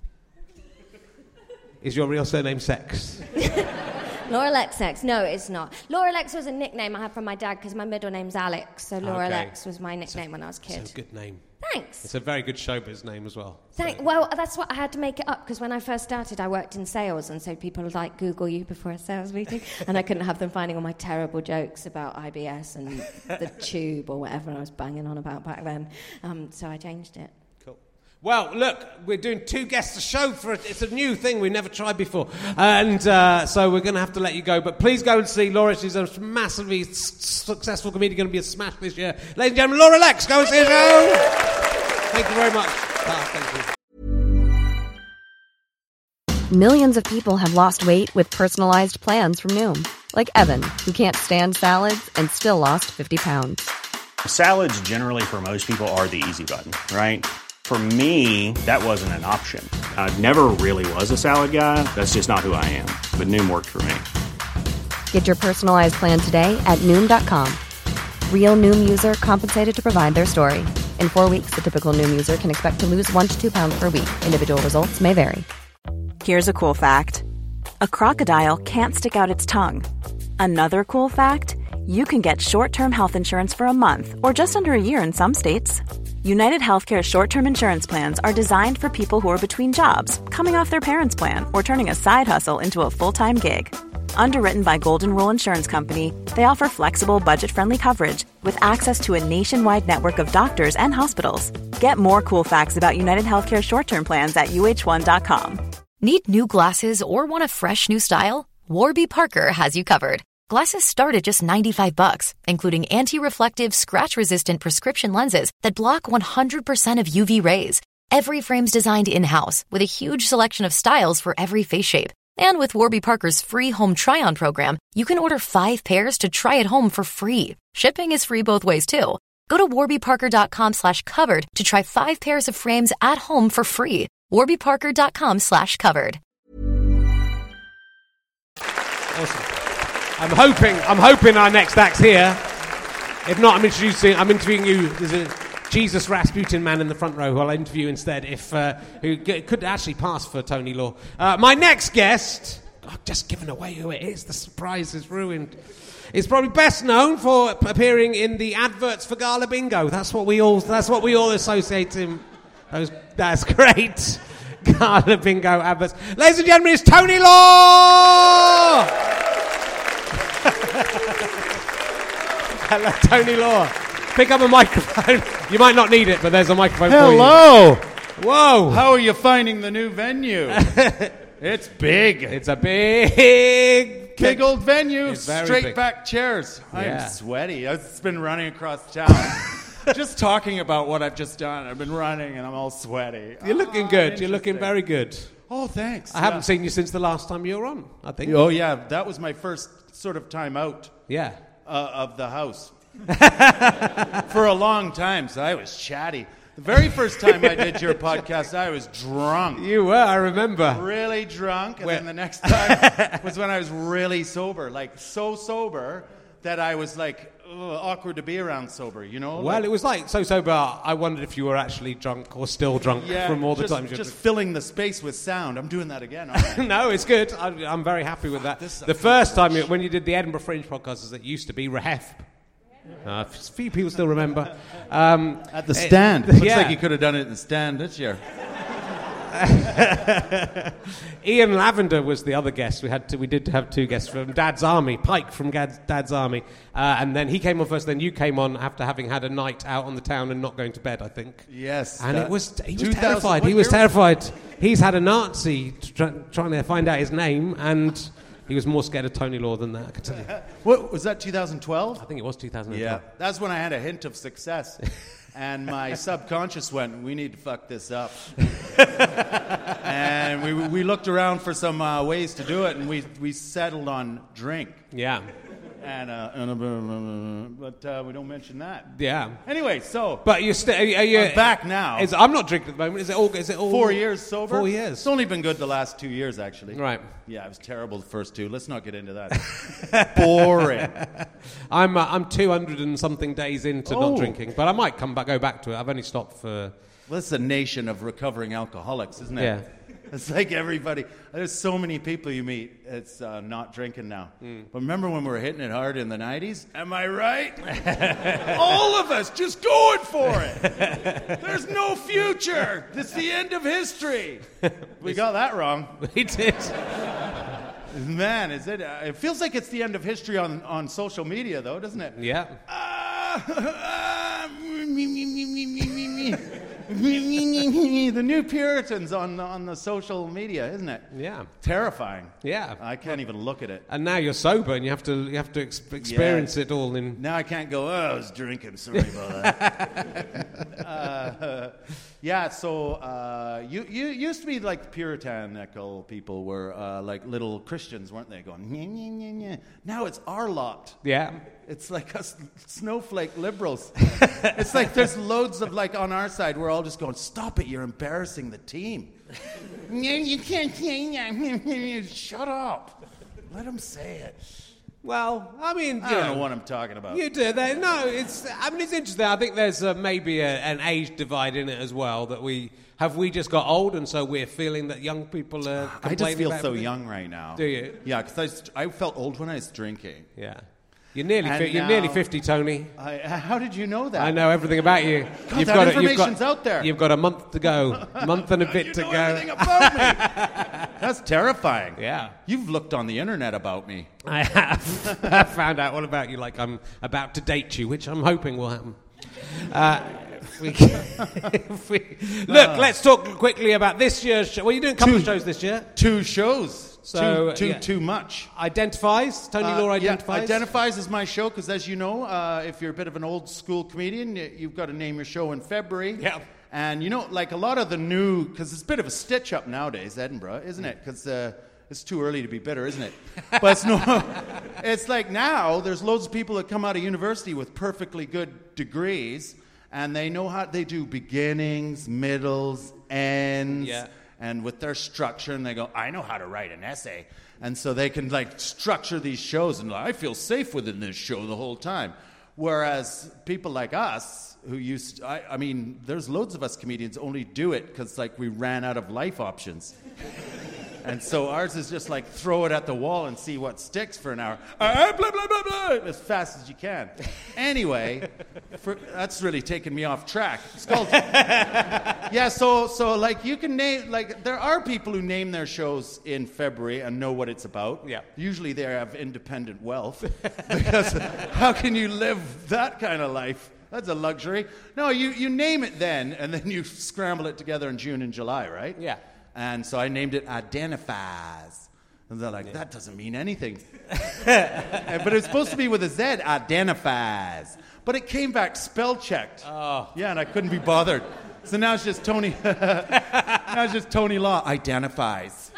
Is your real surname Sex? Laura Lex Sex. No, it's not. Laura Lex was a nickname I had from my dad because my middle name's Alex. So Laura okay. Lex was my nickname a, when I was a kid. It's a good name. Thanks. It's a very good showbiz name as well. Thank, well, that's what I had to make it up because when I first started, I worked in sales, and so people would like Google you before a sales meeting, and I couldn't have them finding all my terrible jokes about I B S and the tube or whatever I was banging on about back then. Um, so I changed it. Well, look, we're doing two guests a show for it. It's a new thing we've never tried before. And uh, so we're going to have to let you go. But please go and see Laura. She's a massively s- successful comedian, going to be a smash this year. Ladies and gentlemen, Laura Lex, go and see her show. Thank you very much. Ah, thank you. Millions of people have lost weight with personalized plans from Noom. Like Evan, who can't stand salads and still lost fifty pounds. Salads generally for most people are the easy button, right? For me, that wasn't an option. I never really was a salad guy. That's just not who I am. But Noom worked for me. Get your personalized plan today at Noom dot com. Real Noom user compensated to provide their story. In four weeks, the typical Noom user can expect to lose one to two pounds per week. Individual results may vary. Here's a cool fact. A crocodile can't stick out its tongue. Another cool fact, you can get short-term health insurance for a month or just under a year in some states. United Healthcare short-term insurance plans are designed for people who are between jobs, coming off their parents' plan, or turning a side hustle into a full-time gig. Underwritten by Golden Rule Insurance Company, they offer flexible, budget-friendly coverage with access to a nationwide network of doctors and hospitals. Get more cool facts about United Healthcare short-term plans at U H one dot com. Need new glasses or want a fresh new style? Warby Parker has you covered. Glasses start at just ninety-five bucks, including anti-reflective, scratch-resistant prescription lenses that block one hundred percent of U V rays. Every frame's designed in-house with a huge selection of styles for every face shape. And with Warby Parker's free home try-on program, you can order five pairs to try at home for free. Shipping is free both ways, too. Go to warby parker dot com slash covered to try five pairs of frames at home for free. warby parker dot com slash covered. Awesome. I'm hoping, I'm hoping our next act's here. If not, I'm introducing, I'm interviewing you. There's a Jesus Rasputin man in the front row who I'll interview instead, if uh, who g- could actually pass for Tony Law. Uh, my next guest, I've just given away who it is. The surprise is ruined. Is probably best known for appearing in the adverts for Gala Bingo. That's what we all. That's what we all associate him. Those, that's great. Gala Bingo adverts. Ladies and gentlemen, it's Tony Law. Hello, Tony Law. Pick up a microphone. You might not need it, but there's a microphone Hello. for you. Whoa. How are you finding the new venue? It's big. It's a big... Big old venue. Straight big. back chairs. I'm yeah. sweaty. I've been running across town. Just talking about what I've just done. I've been running and I'm all sweaty. You're looking oh, good. You're looking very good. Oh, thanks. I yeah. haven't seen you since the last time you were on, I think. Oh, yeah. That was my first sort of time out. Yeah. Uh, of the house. For a long time, so I was chatty. The very first time I did your podcast, I was drunk. You were, I remember. Really drunk. And Where- then the next time was when I was really sober. Like, so sober that I was, like, ugh, awkward to be around sober, you know? Well, like, it was like so sober, I wondered if you were actually drunk or still drunk yeah, from all the just, times you just filling the space with sound. I'm doing that again, aren't I? No, it's good. I, I'm very happy with that. This is a The first time you, when you did the Edinburgh Fringe podcast, as it used to be, Rehef. Uh, a few people still remember. Um, At the stand. It, It, looks yeah. like you could have done it in the stand this year. Ian Lavender was the other guest. We had to, we did have two guests from Dad's Army, Pike from Dad's, Dad's Army, uh, and then he came on first. Then you came on after having had a night out on the town and not going to bed, I think. Yes. And that- it was he was two thousand terrified. what He was year? terrified. He's had a Nazi try, trying to find out his name, and he was more scared of Tony Law than that. I can tell you. What, was that two thousand twelve? I think it was two thousand twelve. Yeah, that's when I had a hint of success. And my subconscious went, we need to fuck this up. And we, we looked around for some uh, ways to do it, and we, we settled on drink. Yeah. And, uh, and uh, but uh, we don't mention that. Yeah. Anyway, so But you're still. Are you, are you, I'm back now. Is, I'm not drinking at the moment. Is it all? Is it all? Four years sober? Four years. It's only been good the last two years, actually. Right. Yeah, it was terrible the first two. Let's not get into that. Boring. I'm uh, I'm two hundred and something days into Oh. not drinking, but I might come back, go back to it. I've only stopped for. Well, it's a nation of recovering alcoholics, isn't it? Yeah. It's like everybody. There's so many people you meet. It's uh, not drinking now. Mm. But remember when we were hitting it hard in the nineties? Am I right? All of us just going for it. There's no future. It's the end of history. We got that wrong. We did. Man, is it? Uh, it feels like it's the end of history on, on social media, though, doesn't it? Yeah. Ah, ah, me, me, me, me, me, me, me. The new Puritans on on the social media, isn't it? Yeah. Terrifying. Yeah. I can't even look at it. And now you're sober, and you have to you have to ex- experience Yeah. it all in. Now I can't go, oh, I was drinking. Sorry about that. uh, yeah, so uh, you, you used to be like puritanical people were uh, like little Christians, weren't they? Going, nyeh, nyeh, nyeh, nyeh. Now it's our lot. Yeah. It's like us snowflake liberals. It's like there's loads of, like, on our side, we're all just going, stop it, you're embarrassing the team. You can't say that. Shut up. Let them say it. Well, I mean, I you don't know, know what I'm talking about. You do. They, no, it's. I mean, it's interesting. I think there's uh, maybe a, an age divide in it as well. That we have we just got old, and so we're feeling that young people are. I just complaining feel about so everything? young right now. Do you? Yeah, because I, I felt old when I was drinking. Yeah. You're nearly. And Fi- you're now- nearly fifty, Tony. I, how did you know that? I know everything about you. God, that information's got, out there. You've got a month to go. A month and a bit you to know go. everything about me. That's terrifying. Yeah. You've looked on the internet about me. I have. I found out all about you, like I'm about to date you, which I'm hoping will happen. Uh, if we, if we, look, let's talk quickly about this year's show. Well, you're doing a couple Two- of shows this year. Two shows. So, too, too, yeah. too much. Identifies. Tony Uh, Law yeah, identifies. identifies as my show because, as you know, uh, if you're a bit of an old school comedian, y- you've got to name your show in February. Yeah. And, you know, like a lot of the new, because it's a bit of a stitch up nowadays, Edinburgh, isn't it? Because uh, it's too early to be bitter, isn't it? But it's no, it's like now there's loads of people that come out of university with perfectly good degrees, and they know how they do beginnings, middles, ends. Yeah. And with their structure, and they go, I know how to write an essay. And so they can, like, structure these shows, and I feel safe within this show the whole time. Whereas people like us, who used, I, I mean, there's loads of us comedians only do it because, like, we ran out of life options. And so ours is just like throw it at the wall and see what sticks for an hour. Uh, blah, blah, blah, blah, as fast as you can. Anyway, for, that's really taken me off track. It's called... Yeah, so, so like you can name... Like there are people who name their shows in February and know what it's about. Yeah. Usually they have independent wealth. Because how can you live that kind of life? That's a luxury. No, you, you name it then, and then you scramble it together in June and July, right? Yeah. And so I named it Identifies. And they're like, yeah. That doesn't mean anything. But it's supposed to be with a Z, Identifies. But it came back spell checked. Oh. Yeah, and I couldn't be bothered. So now it's just Tony, now it's just Tony Law, Identifies.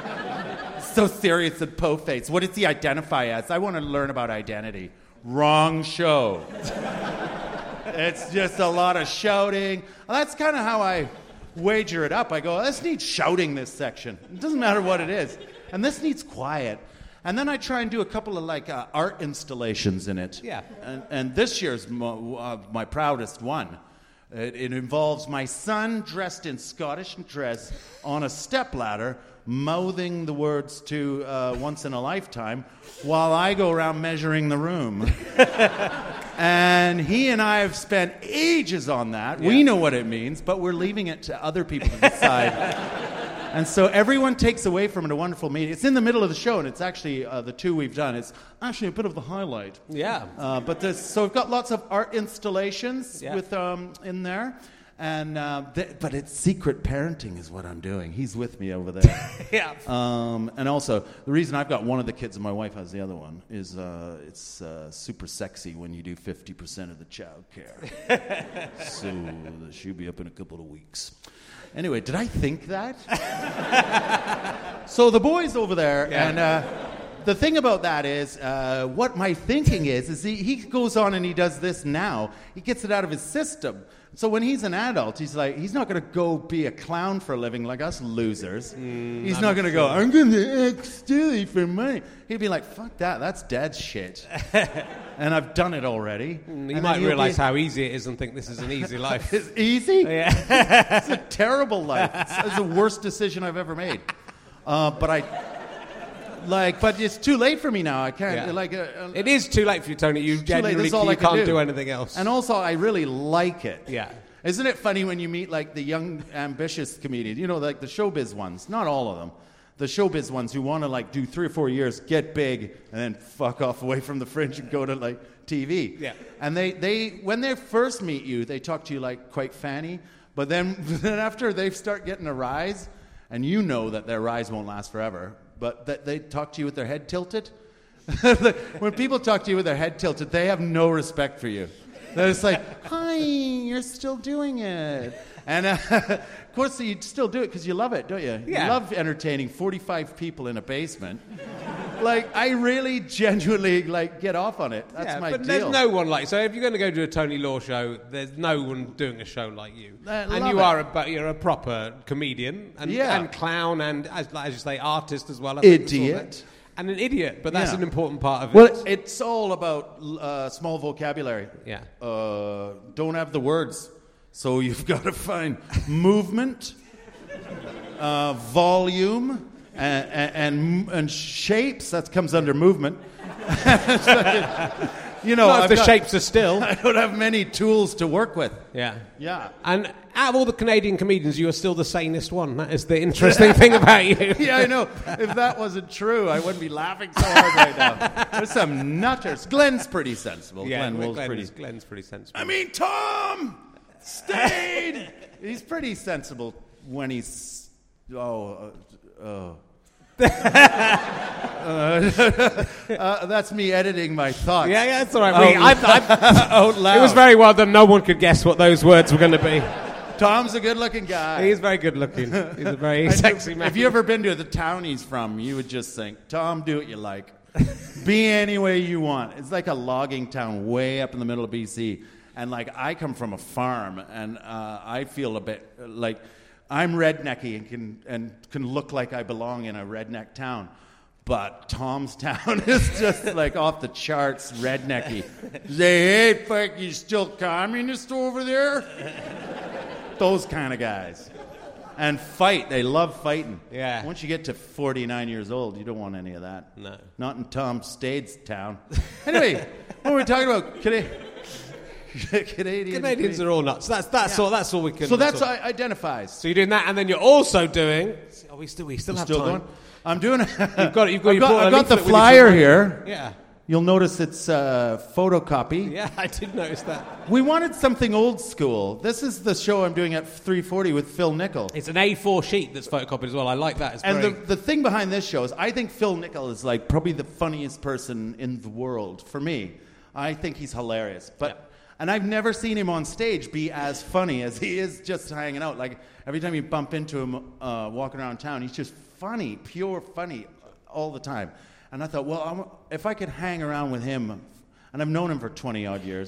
So serious and po-faced. What does he identify as? I want to learn about identity. Wrong show. It's just a lot of shouting. Well, that's kind of how I wager it up. I go, this needs shouting, this section. It doesn't matter what it is. And this needs quiet. And then I try and do a couple of like uh, art installations in it. Yeah. And, and this year's mo- uh, my proudest one. It, it involves my son dressed in Scottish dress on a stepladder, mouthing the words to uh, Once in a Lifetime, while I go around measuring the room. And he and I have spent ages on that. Yeah. We know what it means, but we're leaving it to other people to decide. And so everyone takes away from it a wonderful meeting. It's in the middle of the show, and it's actually uh, the two we've done. It's actually a bit of the highlight. Yeah. Uh, but there's, so we've got lots of art installations yeah. with um, in there. And uh, th- but it's secret parenting is what I'm doing. He's with me over there. yeah. Um, and also, the reason I've got one of the kids and my wife has the other one is uh, it's uh, super sexy when you do fifty percent of the child care. So she'll be up in a couple of weeks. Anyway, did I think that? So the boy's over there, yeah. and uh, the thing about that is, uh, what my thinking is, is he, he goes on and he does this now. He gets it out of his system. So when he's an adult, he's like, he's not going to go be a clown for a living like us losers. Mm, he's I'm not going to go, I'm going to act silly for money. He'd be like, fuck that, that's dad's shit. And I've done it already. Mm, you might realise be... how easy it is and think this is an easy life. It's easy? Yeah. It's a terrible life. It's, it's the worst decision I've ever made. Uh, but I... Like, but it's too late for me now. I can't. Yeah. Like, uh, uh, it is too late for you, Tony. You genuinely you can can't do. do anything else. And also, I really like it. Yeah. Isn't it funny when you meet like the young, ambitious comedians? You know, like the showbiz ones. Not all of them. The showbiz ones who want to like do three or four years, get big, and then fuck off away from the fringe and go to like T V. Yeah. And they, they when they first meet you, they talk to you like quite fanny. But then, then after they start getting a rise, and you know that their rise won't last forever. But that they talk to you with their head tilted. When people talk to you with their head tilted, they have no respect for you. They're just like, hi, you're still doing it. And uh, of course, you still do it because you love it, don't you? Yeah. You love entertaining forty-five people in a basement. Like, I really genuinely like get off on it. That's yeah, my but deal. There's no one like. So if you're going to go to a Tony Law show, there's no one doing a show like you. I and you it. are a you're a proper comedian and, yeah. and clown and as, as you say, artist as well. I Idiot. And an idiot, but that's yeah. an important part of it. Well, it's all about uh, small vocabulary. Yeah. Uh, don't have the words. So you've got to find movement, uh, volume, and, and, and shapes. That comes under movement. You know, Not if the got, shapes are still. I don't have many tools to work with. Yeah. Yeah. And out of all the Canadian comedians, you are still the sanest one. That is the interesting thing about you. Yeah, I know. If that wasn't true, I wouldn't be laughing so hard right now. There's some nutters. Glenn's pretty sensible. Yeah, Glenn Wool's Glenn pretty. is, Glenn's pretty sensible. I mean, Tom stayed. He's pretty sensible when he's. Oh. Uh, oh. uh, uh, that's me editing my thoughts. Yeah, yeah, that's all right. We, I, I, out loud. It was very well done. No one could guess what those words were going to be. Tom's a good-looking guy. He's very good-looking. He's a very sexy man. If you ever been to the town he's from, you would just think, Tom, do what you like. Be any way you want. It's like a logging town way up in the middle of B C. And, like, I come from a farm, and uh, I feel a bit like... I'm rednecky and can and can look like I belong in a redneck town. But Tom's town is just like off the charts rednecky. Say, hey, fuck, you still communist over there? Those kind of guys. And fight. They love fighting. Yeah. Once you get to forty-nine years old, you don't want any of that. No. Not in Tom Stade's town. Anyway, what were we talking about? Can I... Canadian Canadians are all nuts. That's that's yeah. all. That's all we can. So that's what identifies. So you're doing that, and then you're also doing. Oh, we still we still We're have still time. Going? I'm doing. You've got it. You've got. I've You got, I've got the flyer flyer here. Yeah. You'll notice it's uh, photocopy. Yeah, I did notice that. We wanted something old school. This is the show I'm doing at three forty with Phil Nichol. It's an A four sheet that's photocopied as well. I like that. It's and very... the, the thing behind this show is I think Phil Nichol is like probably the funniest person in the world for me. I think he's hilarious. But yeah. And I've never seen him on stage be as funny as he is just hanging out. Like every time you bump into him uh, walking around town, he's just funny, pure funny all the time. And I thought, well, I'm, if I could hang around with him, and I've known him for twenty odd years,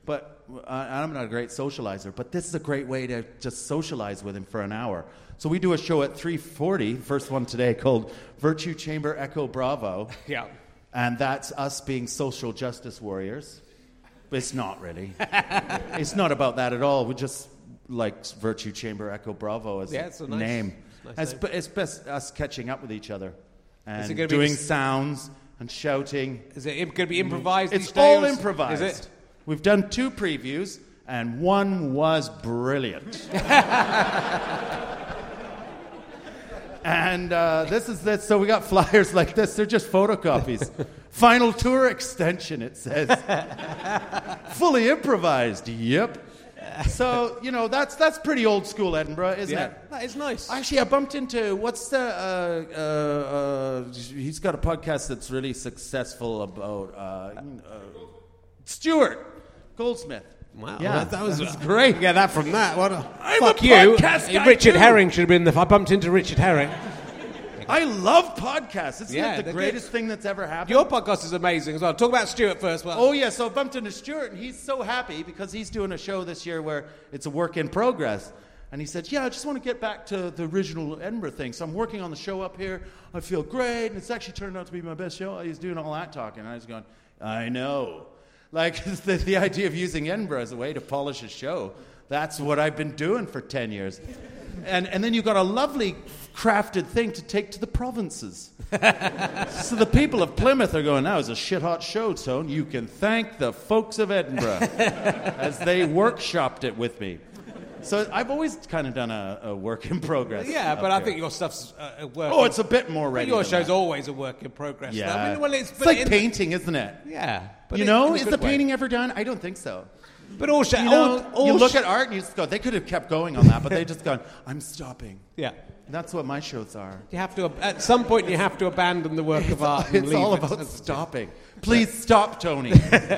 But uh, I'm not a great socializer, but this is a great way to just socialize with him for an hour. So we do a show at three forty, first one today, called Virtue Chamber Echo Bravo. Yeah. And that's us being social justice warriors. But it's not really. It's not about that at all. We just like Virtue Chamber Echo Bravo as yeah, it's a a nice, name. Nice it's, name. it's best us catching up with each other and it gonna be doing just- sounds and shouting. Is it going to be improvised? It's each day, all or is- improvised. Is it? We've done two previews, and one was brilliant. And uh, this is this. So we got flyers like this. They're just photocopies. Final tour extension, it says. Fully improvised. Yep. So, you know, that's that's pretty old school Edinburgh, isn't Yeah, it? that is nice. Actually, I bumped into, what's the, uh, uh, uh, he's got a podcast that's really successful about, uh, uh, Stuart Goldsmith. Wow, Yeah, that, that was, that's great. Get that from that. What a, I'm fuck a you. podcast guy Richard too. Herring should have been the. I bumped into Richard Herring. I love podcasts. Isn't Yeah, it the they're greatest good. thing that's ever happened? Your podcast is amazing as well. Talk about Stuart first. Well, Oh, yeah, so I bumped into Stuart, and he's so happy because he's doing a show this year where it's a work in progress. And he said, yeah, I just want to get back to the original Edinburgh thing. So I'm working on the show up here. I feel great, and it's actually turned out to be my best show. He's doing all that talking. And I was going, I know. Like, the, the idea of using Edinburgh as a way to polish a show, that's what I've been doing for ten years. And and then you've got a lovely crafted thing to take to the provinces. So the people of Plymouth are going, that was a shit-hot show, Tone. You can thank the folks of Edinburgh as they workshopped it with me. So I've always kind of done a, a work in progress. yeah, up but I here. think your stuff's uh, a work. Oh, it's a bit more But ready. your than show's that. always a work in progress. Yeah. I mean, well, it's, It's but like in- painting, isn't it? Yeah. But You in- know, in a is good the way. painting ever done? I don't think so. But all show, You know, all, all you look sh- at art and you just go, they could have kept going on that, but they just gone, I'm stopping. Yeah. That's what my shows are. You have to. At some point, you have to abandon the work of art. And It's leave all it. about That's- stopping. Please stop, Tony.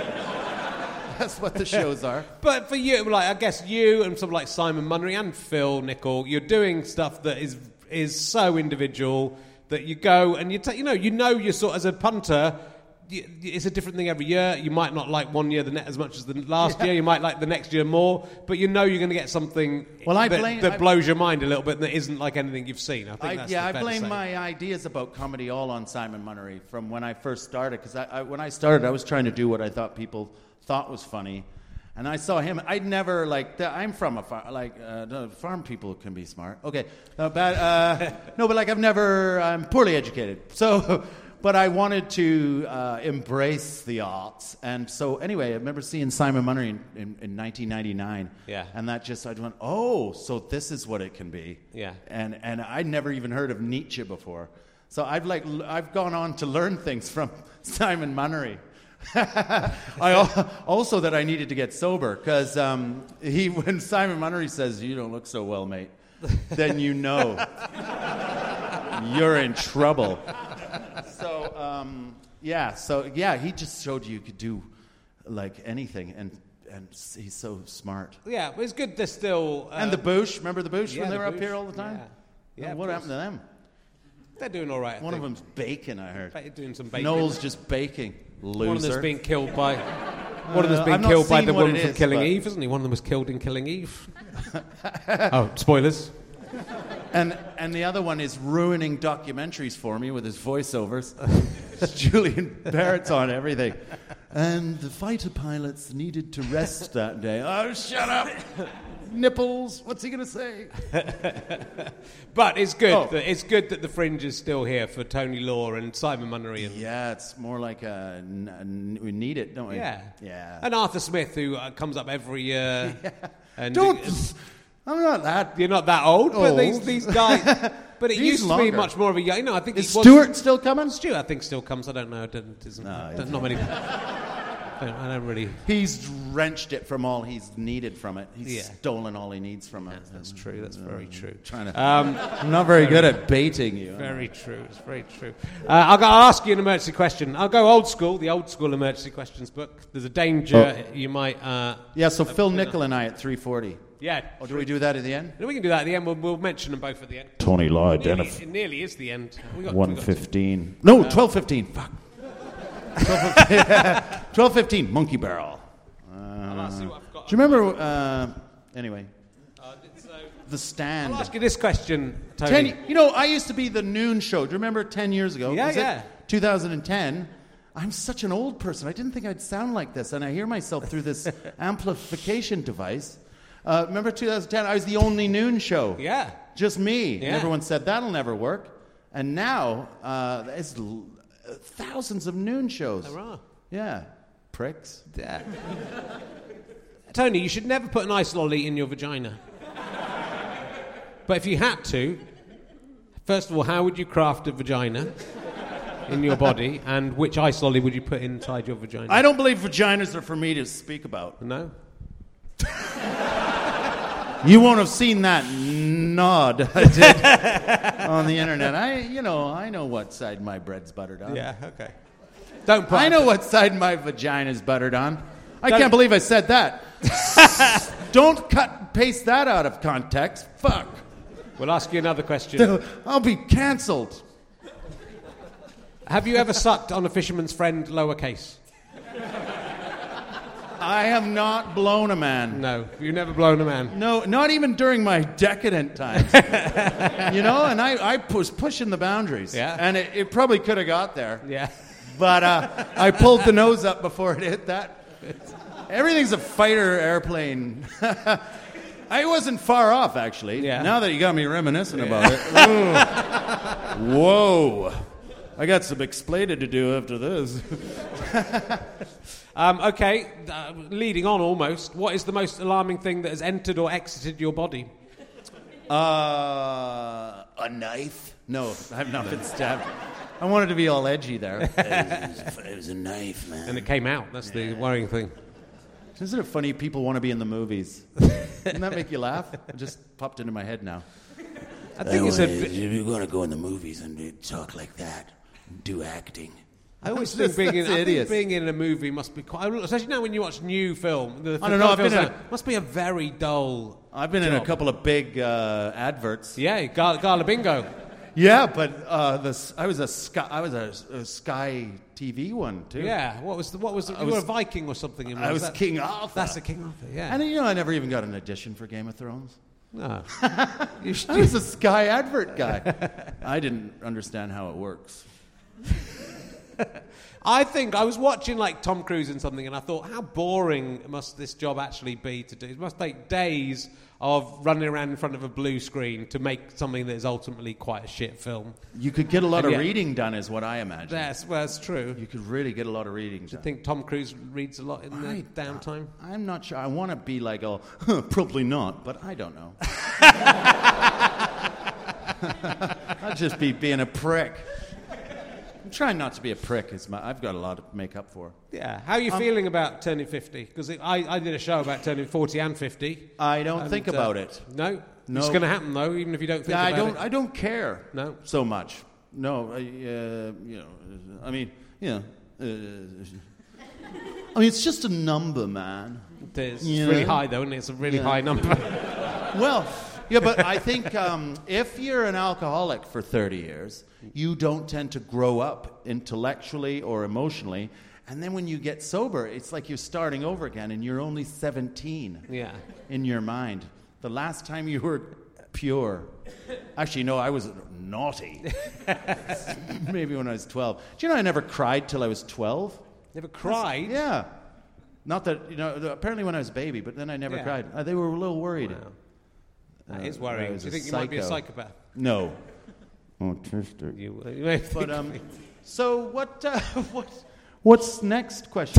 That's what the shows are. But for you, like I guess you and someone like Simon Munnery and Phil Nicol, you're doing stuff that is is so individual that you go and you ta- you know you know you're sort as a punter. You, it's a different thing every year. You might not like one year the net as much as the last Yeah. year. You might like the next year more, but you know you're going to get something Well, I that, blame- that I- blows your mind a little bit and that isn't like anything you've seen. I think I, that's yeah, I fair to blame say. my ideas about comedy all on Simon Munnery from when I first started. Because I, I, when I started, I was trying to do what I thought people thought was funny. And I saw him. I'd never, like, the, I'm from a farm. Like, uh, the farm people can be smart. Okay. No, bad, uh, no, but, like, I've never, I'm poorly educated. So, but I wanted to uh, embrace the arts. And so, anyway, I remember seeing Simon Munnery in, in, in nineteen ninety-nine. Yeah. And that just, I went, oh, so this is what it can be. Yeah. And and I'd never even heard of Nietzsche before. So I've like l- I've gone on to learn things from Simon Munnery. I al- also that I needed to get sober because um, he when Simon Munnery says you don't look so well, mate, then you know you're in trouble. So um, yeah, so yeah, he just showed you could do like anything, and and he's so smart. Yeah, but it's good they're still... Uh, And the Boosh, remember the Boosh yeah, when they the were up Boosh, here all the time? Yeah, yeah, what of happened to them? They're doing all right. I One of think. them's baking, I heard. Ba- doing some baking. Noel's just baking. Loser. One of them's being killed by... One of them's Uh, being I've not killed by seen the what woman it from is, Killing but- Eve, isn't he? One of them was killed in Killing Eve. Oh, spoilers. And and the other one is ruining documentaries for me with his voiceovers. Julian Barrett's on everything. And the fighter pilots needed to rest that day. Oh, shut up! Nipples. What's he going to say? But it's good. Oh. That, it's good that the Fringe is still here for Tony Law and Simon Munnery and Yeah, it's more like a, n- n- we need it, don't we? yeah, Yeah. and Arthur Smith, who uh, comes up every year. And Don't. I'm not that. You're not that old, but Old. these these guys. But it He's used to longer. be much more of a young. No, I think Is he was- Stuart still coming? Stuart, I think, still comes. I don't know. I don't, isn't, don't- not many. I don't, I don't really. He's wrenched it from all he's needed from it. He's Yeah. stolen all he needs from it. That's true. That's very true. Trying to. Um, I'm not very good at baiting you. Very true. It's very true. Uh, I'll, go, I'll ask you an emergency question. I'll go old school, the old school emergency questions book. There's a danger you might. Uh, Yeah. So Phil Nicol and I at three forty. yeah. Oh, do we do that at the end? No, we can do that at the end. We'll, we'll mention them both at the end. Tony Law Nearly, identified. it nearly is the end. We got, One we got fifteen. No, twelve fifteen. Fuck. Twelve fifteen. Monkey Barrel. I I'll see what I've got. Do you remember? Uh, anyway, Uh, so The Stand. I'll ask you this question, Tony. Ten, you know, I used to be the noon show. Do you remember ten years ago? Yeah, Was yeah. It two thousand ten. I'm such an old person. I didn't think I'd sound like this, and I hear myself through this amplification device. Uh, remember two thousand ten? I was the only noon show. Yeah. Just me. Yeah. And everyone said, that'll never work. And now, uh, there's l- thousands of noon shows. There are. Yeah. Pricks. Yeah. Tony, you should never put an ice lolly in your vagina. But if you had to, first of all, how would you craft a vagina in your body, and which ice lolly would you put inside your vagina? I don't believe vaginas are for me to speak about. No? You won't have seen that nod I did on the internet. I, you know, I know what side my bread's buttered on. Yeah, okay. Don't put I know what side my vagina's buttered on. I Don't- can't believe I said that. Don't cut and paste that out of context. Fuck. We'll ask you another question. I'll be cancelled. Have you ever sucked on a fisherman's friend lowercase? I have not blown a man. No, you've never blown a man. No, not even during my decadent times. You know, and I, I was pushing the boundaries. Yeah. And it, it probably could have got there. Yeah. But uh, I pulled the nose up before it hit that. Everything's a fighter airplane. I wasn't far off, actually. Yeah. Now that you got me reminiscing about it. Ooh. Whoa. I got some explaining to do after this. Um, okay, uh, leading on almost, what is the most alarming thing that has entered or exited your body? Uh, a knife? No, I've not been stabbed. I wanted to be all edgy there. it, was, it was a knife, man. And it came out. That's the worrying thing. Isn't it funny people want to be in the movies? Doesn't that make you laugh? It just popped into my head now. I think it's a bit... If you're going to go in the movies and talk like that, do acting. I always That's- think, being in, that's I think idiots. being in a movie must be quite... Especially now when you watch new film. The, I don't know, I've been in a- must be a very dull I've been in a job. couple of big uh, adverts. Yeah, Gala, Gala Bingo. Yeah, but uh, the, I was a Sky, I was a, a Sky T V one too. Yeah, what was the, what was the, I you was- were a Viking or something in I was that? King Arthur. That's the King Arthur, yeah. And you know, I never even got an audition for Game of Thrones. No. You should- I was a Sky advert guy. I didn't understand how it works. I think I was watching like Tom Cruise in something, and I thought, how boring must this job actually be to do? It must take days of running around in front of a blue screen to make something that is ultimately quite a shit film. You could get a lot And of yet- reading done, is what I imagine. That's, well, that's true. You could really get a lot of reading I done. think Tom Cruise reads a lot in the I- downtime. I'm not sure. I want to be like, oh, probably not, but I don't know. I'd just be being a prick. I'm trying not to be a prick. It's my, I've got a lot to make up for. Yeah. How are you Um, feeling about turning fifty? Because I, I did a show about turning forty and fifty. I don't and, think uh, about it. No? No. It's going to happen, though, even if you don't think Yeah, I about don't. it. I don't care. No? So much. No. I, uh, you know. I mean, you know. Uh, I mean, it's just a number, man. It is. It's You really know? high, though, isn't it? It's a really Yeah. high number. Well, yeah, but I think um, if you're an alcoholic for thirty years, you don't tend to grow up intellectually or emotionally. And then when you get sober, it's like you're starting over again, and you're only seventeen Yeah. in your mind. The last time you were pure. Actually, no, I was naughty. Maybe when I was twelve. Do you know I never cried till I was twelve? Never cried? Yeah. Not that, you know, apparently when I was a baby, but then I never Yeah. cried. Uh, they were a little worried. Wow. That Uh, is I worrying. was Do you a think you might be a psycho. psychopath? No. Autistic. You, you may But think- um, so what? Uh, what? What's next question?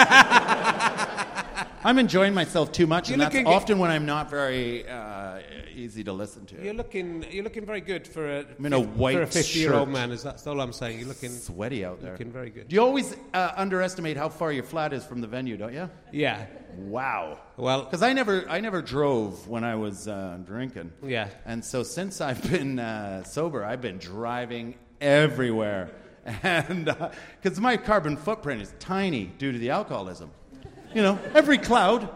I'm enjoying myself too much, You're and that's looking- often when I'm not very uh, easy to listen to. You're looking, you're looking very good for a, I'm in a white for a fifty-year-old shirt. man. Is that's all I'm saying? You're looking Sweaty out there. Looking very good. Do you always uh, underestimate how far your flat is from the venue? Don't you? Yeah. Wow. Well, Because I never, I never drove when I was uh, drinking. Yeah. And so since I've been uh, sober, I've been driving everywhere, and because my carbon footprint is tiny due to the alcoholism. You know, every cloud.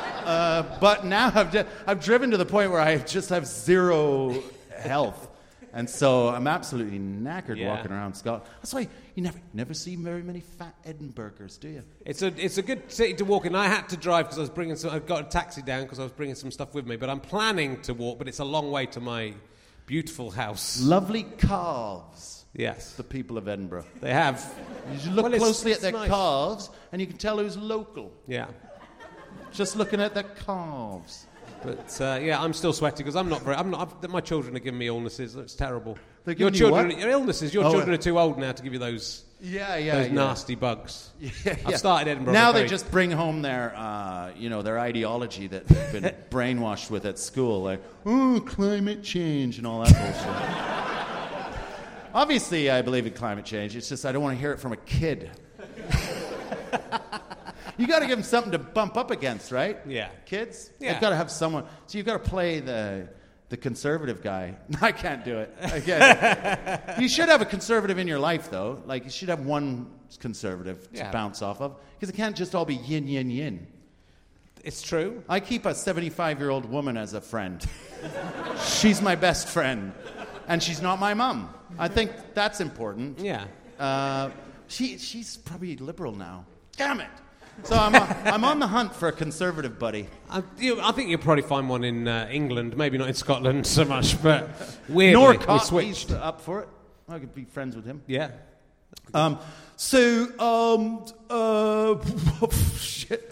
Uh, but now I've, ju- I've driven to the point where I just have zero health. And so I'm absolutely knackered Yeah. walking around Scotland. That's why you never never see very many fat Edinburghers, do you? It's a it's a good city to walk in. I had to drive because I was bringing some. I got a taxi down because I was bringing some stuff with me. But I'm planning to walk. But it's a long way to my beautiful house. Lovely calves. Yes, the people of Edinburgh. They have. You should look Well, it's- closely at it's their nice. calves, and you can tell who's local. Yeah. Just looking at their calves. But uh, yeah, I'm still sweaty because I'm not very. I'm not. I've, my children are giving me illnesses. It's terrible. They're Your giving you children, what? your illnesses. Your Oh, children uh, are too old now to give you those. Yeah, yeah, Those yeah. nasty bugs. Yeah, I've yeah. started Edinburgh. Now they very- just bring home their, uh, you know, their ideology that they've been brainwashed with at school, like, oh, climate change and all that bullshit. Obviously, I believe in climate change. It's just I don't want to hear it from a kid. You got to give them something to bump up against, right? Yeah. Kids? Yeah. They've got to have someone. So you've got to play the the conservative guy. I can't do it. I can't. You should have a conservative in your life, though. Like, you should have one conservative to Yeah. bounce off of. Because it can't just all be yin, yin, yin. It's true. I keep a seventy-five-year-old woman as a friend. She's my best friend. And she's not my mum. I think that's important. Yeah. Uh, she she's probably liberal now. Damn it. So I'm uh, I'm on the hunt for a conservative buddy. I, you, I think you'll probably find one in uh, England, maybe not in Scotland so much, but weirdly, we Norcott, switched. he's up for it. I could be friends with him. Yeah. Um, so, um, uh, shit.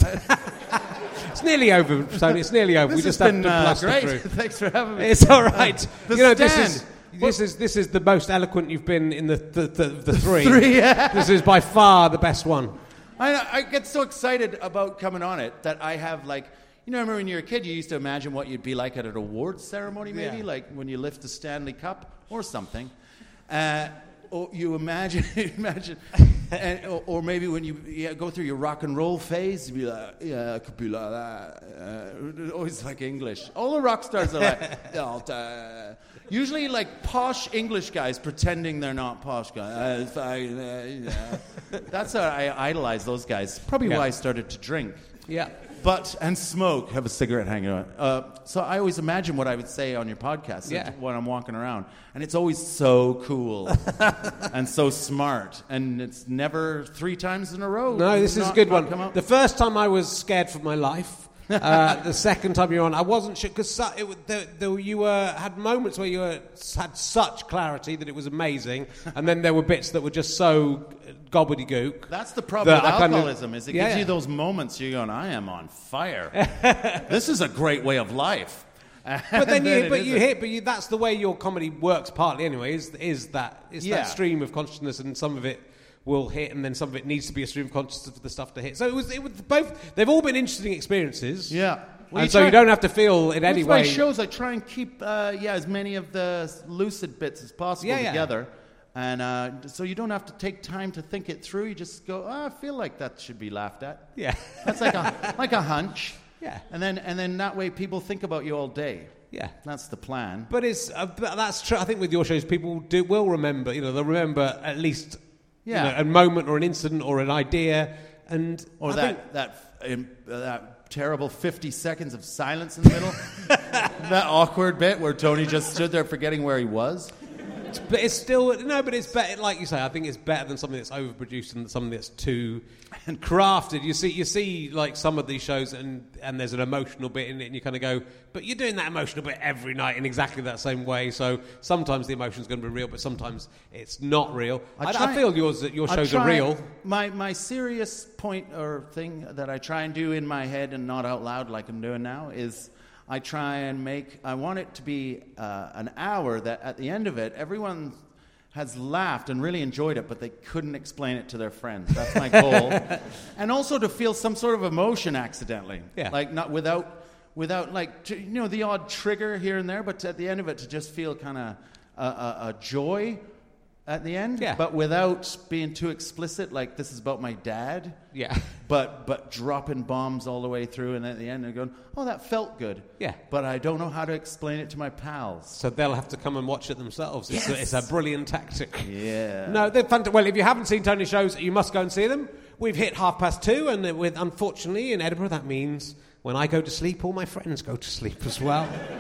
It's nearly over, Tony. It's nearly over. This we just has have been, to uh, bluster great. through. Thanks for having me. It's all right. The you know, this stand. is this is this is the most eloquent you've been in the the, the, the three. three, yeah. This is by far the best one. I, I get so excited about coming on it that I have, like, you know, I remember when you were a kid, you used to imagine what you'd be like at an awards ceremony, maybe, Yeah. like when you lift the Stanley Cup or something. Uh, or you imagine, imagine, and, or, or maybe when you yeah, go through your rock and roll phase, you'd be like, yeah, I could be like that. Uh, always like English. All the rock stars are like, oh, uh, usually like posh English guys pretending they're not posh guys. Uh, it's fine, uh, yeah. That's how I idolize those guys. Probably Yeah. why I started to drink. Yeah. But, and smoke, have a cigarette hanging out. Uh, so I always imagine what I would say on your podcast Yeah. when I'm walking around. And it's always so cool and so smart. And it's never three times in a row. No, this is a Not- good not one. come out. The first time I was scared for my life. Uh, the second time you were on, I wasn't sure because there, there, you were had moments where you were, had such clarity that it was amazing, and then there were bits that were just so gobbledygook. That's the problem that with I kind of- alcoholism, is it Yeah, gives yeah. you those moments you're going, I am on fire. This is a great way of life. But then, And you, it but you isn't. hit, but you, that's the way your comedy works. Partly, anyway, is is that it's Yeah. that stream of consciousness, and some of it will hit, and then some of it needs to be a stream of consciousness for the stuff to hit. So it was, it was both. They've all been interesting experiences. Yeah. Well, and you so try- you don't have to feel in any With my way. shows, I try and keep uh, yeah as many of the lucid bits as possible Yeah, yeah. together, and uh, so you don't have to take time to think it through. You just go, oh, I feel like that should be laughed at. Yeah. That's like a like a hunch. Yeah. And then and then that way people think about you all day. Yeah. That's the plan. But it's uh, but that's true. I think with your shows, people do will remember. You know, they'll remember at least Yeah. you know, a moment or an incident or an idea, and Or I that think- that um, uh, that terrible fifty seconds of silence in the middle. That awkward bit where Tony just stood there forgetting where he was. But it's still no. But it's better, like you say. I think it's better than something that's overproduced and something that's too crafted. You see, you see, like some of these shows, and and there's an emotional bit in it, and you kind of go, but you're doing that emotional bit every night in exactly that same way. So sometimes the emotion's going to be real, but sometimes it's not real. I, I, try- feel yours your I shows try- are real. My my serious point or thing that I try and do in my head and not out loud like I'm doing now is I try and make, I want it to be uh, an hour that at the end of it, everyone has laughed and really enjoyed it, but they couldn't explain it to their friends. That's my goal. And also to feel some sort of emotion accidentally. Yeah. Like not without, without like, t- you know, the odd trigger here and there, but at the end of it to just feel kind of a, a, a joy at the end, Yeah. but without being too explicit, like this is about my dad. Yeah. But but dropping bombs all the way through, and at the end they're going, oh, that felt good. Yeah. But I don't know how to explain it to my pals. So they'll have to come and watch it themselves. It's, Yes. a, it's a brilliant tactic. Yeah. No, they're fun. To, well, if you haven't seen Tony's shows, you must go and see them. We've hit half past two, and with unfortunately in Edinburgh, that means when I go to sleep, all my friends go to sleep as well.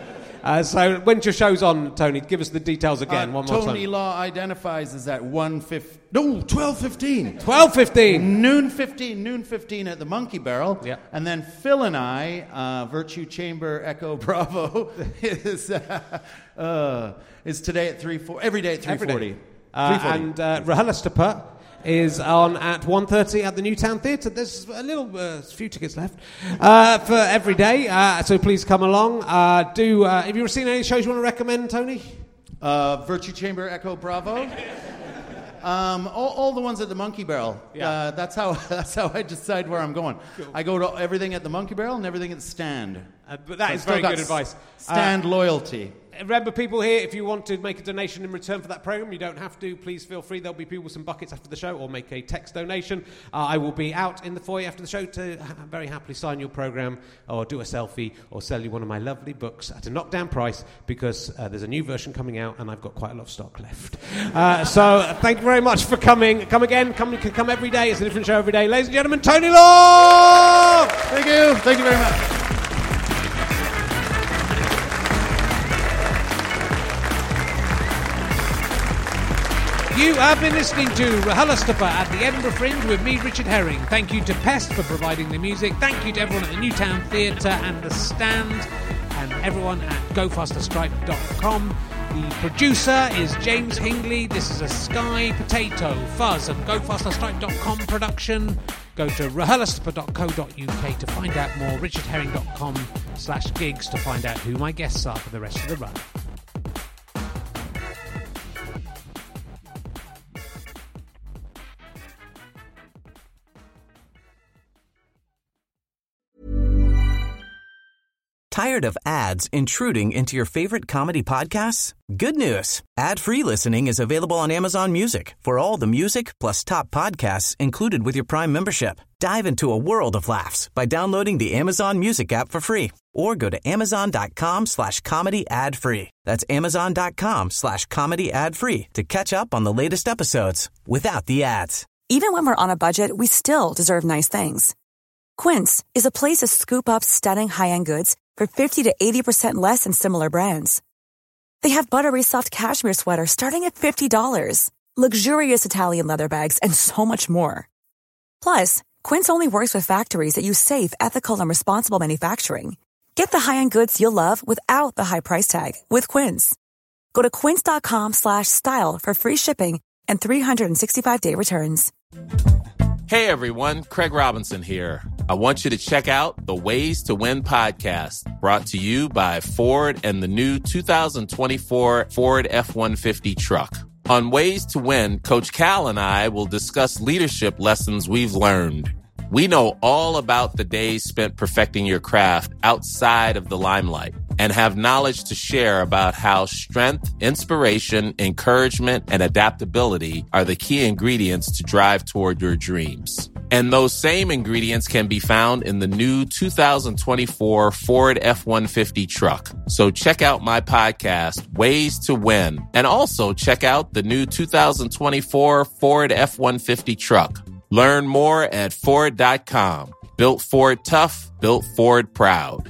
Uh, so when's your show's on, Tony? Give us the details again, Uh, one more time. Tony Law identifies as at one fifteen. No, twelve fifteen. twelve fifteen. Noon fifteen. Noon fifteen at the Monkey Barrel. Yeah. And then Phil and I, uh, Virtue Chamber Echo Bravo, is uh, uh, is today at three forty. Every day at three forty. Uh, and uh, RHLSTP is on at one thirty at the Newtown Theatre. There's a little uh, few tickets left uh, for every day, uh, so please come along. Uh, do uh, have you seen any shows you want to recommend, Tony? Uh, Virtue Chamber Echo Bravo. Um, all, all the ones at the Monkey Barrel. Yeah. Uh, that's how that's how I decide where I'm going. Cool. I go to everything at the Monkey Barrel and everything at the Stand. Uh, but that So is I've still very got good advice. Stand Uh, loyalty. Remember, people here, if you want to make a donation in return for that programme, you don't have to. Please feel free. There'll be people with some buckets after the show, or make a text donation. Uh, I will be out in the foyer after the show to ha- very happily sign your programme, or do a selfie, or sell you one of my lovely books at a knockdown price, because uh, there's a new version coming out, and I've got quite a lot of stock left. Uh, so thank you very much for coming. Come again. Come, you can come every day. It's a different show every day. Ladies and gentlemen, Tony Law! Thank you. Thank you very much. You have been listening to RHLSTP at the Edinburgh Fringe with me, Richard Herring. Thank you to Pest for providing the music. Thank you to everyone at the Newtown Theatre and the Stand, and everyone at go faster stripe dot com. The producer is James Hingley. This is a Sky Potato Fuzz and go faster stripe dot com production. Go to R H L S T P dot co dot U K to find out more. richard herring dot com slash gigs to find out who my guests are for the rest of the run. Tired of ads intruding into your favorite comedy podcasts? Good news. Ad-free listening is available on Amazon Music for all the music plus top podcasts included with your Prime membership. Dive into a world of laughs by downloading the Amazon Music app for free or go to amazon.com slash comedy ad free. That's amazon.com slash comedy ad free to catch up on the latest episodes without the ads. Even when we're on a budget, we still deserve nice things. Quince is a place to scoop up stunning high-end goods for fifty to eighty percent less than similar brands. They have buttery soft cashmere sweaters starting at fifty dollars, luxurious Italian leather bags, and so much more. Plus, Quince only works with factories that use safe, ethical, and responsible manufacturing. Get the high-end goods you'll love without the high price tag with Quince. Go to quince.com slash style for free shipping and three sixty-five day returns. Hey everyone, Craig Robinson here. I want you to check out the Ways to Win podcast, brought to you by Ford and the new two thousand twenty-four Ford F one fifty truck. On Ways to Win, Coach Cal and I will discuss leadership lessons we've learned. We know all about the days spent perfecting your craft outside of the limelight and have knowledge to share about how strength, inspiration, encouragement, and adaptability are the key ingredients to drive toward your dreams. And those same ingredients can be found in the new two thousand twenty-four Ford F one fifty truck. So check out my podcast, Ways to Win, and also check out the new two thousand twenty-four Ford F one fifty truck. Learn more at Ford dot com. Built Ford tough, built Ford proud.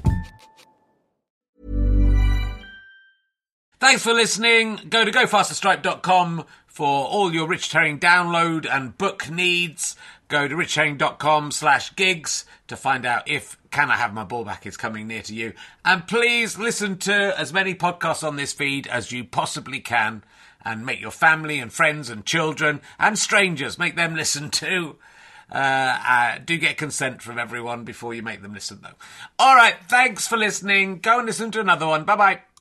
Thanks for listening. Go to go faster stripe dot com for all your Richard Herring download and book needs. Go to richard herring dot com slash gigs to find out if Can I Have My Ball Back is coming near to you. And please listen to as many podcasts on this feed as you possibly can, and make your family and friends and children and strangers, make them listen too. Uh, uh, do get consent from everyone before you make them listen, though. All right, thanks for listening. Go and listen to another one. Bye-bye.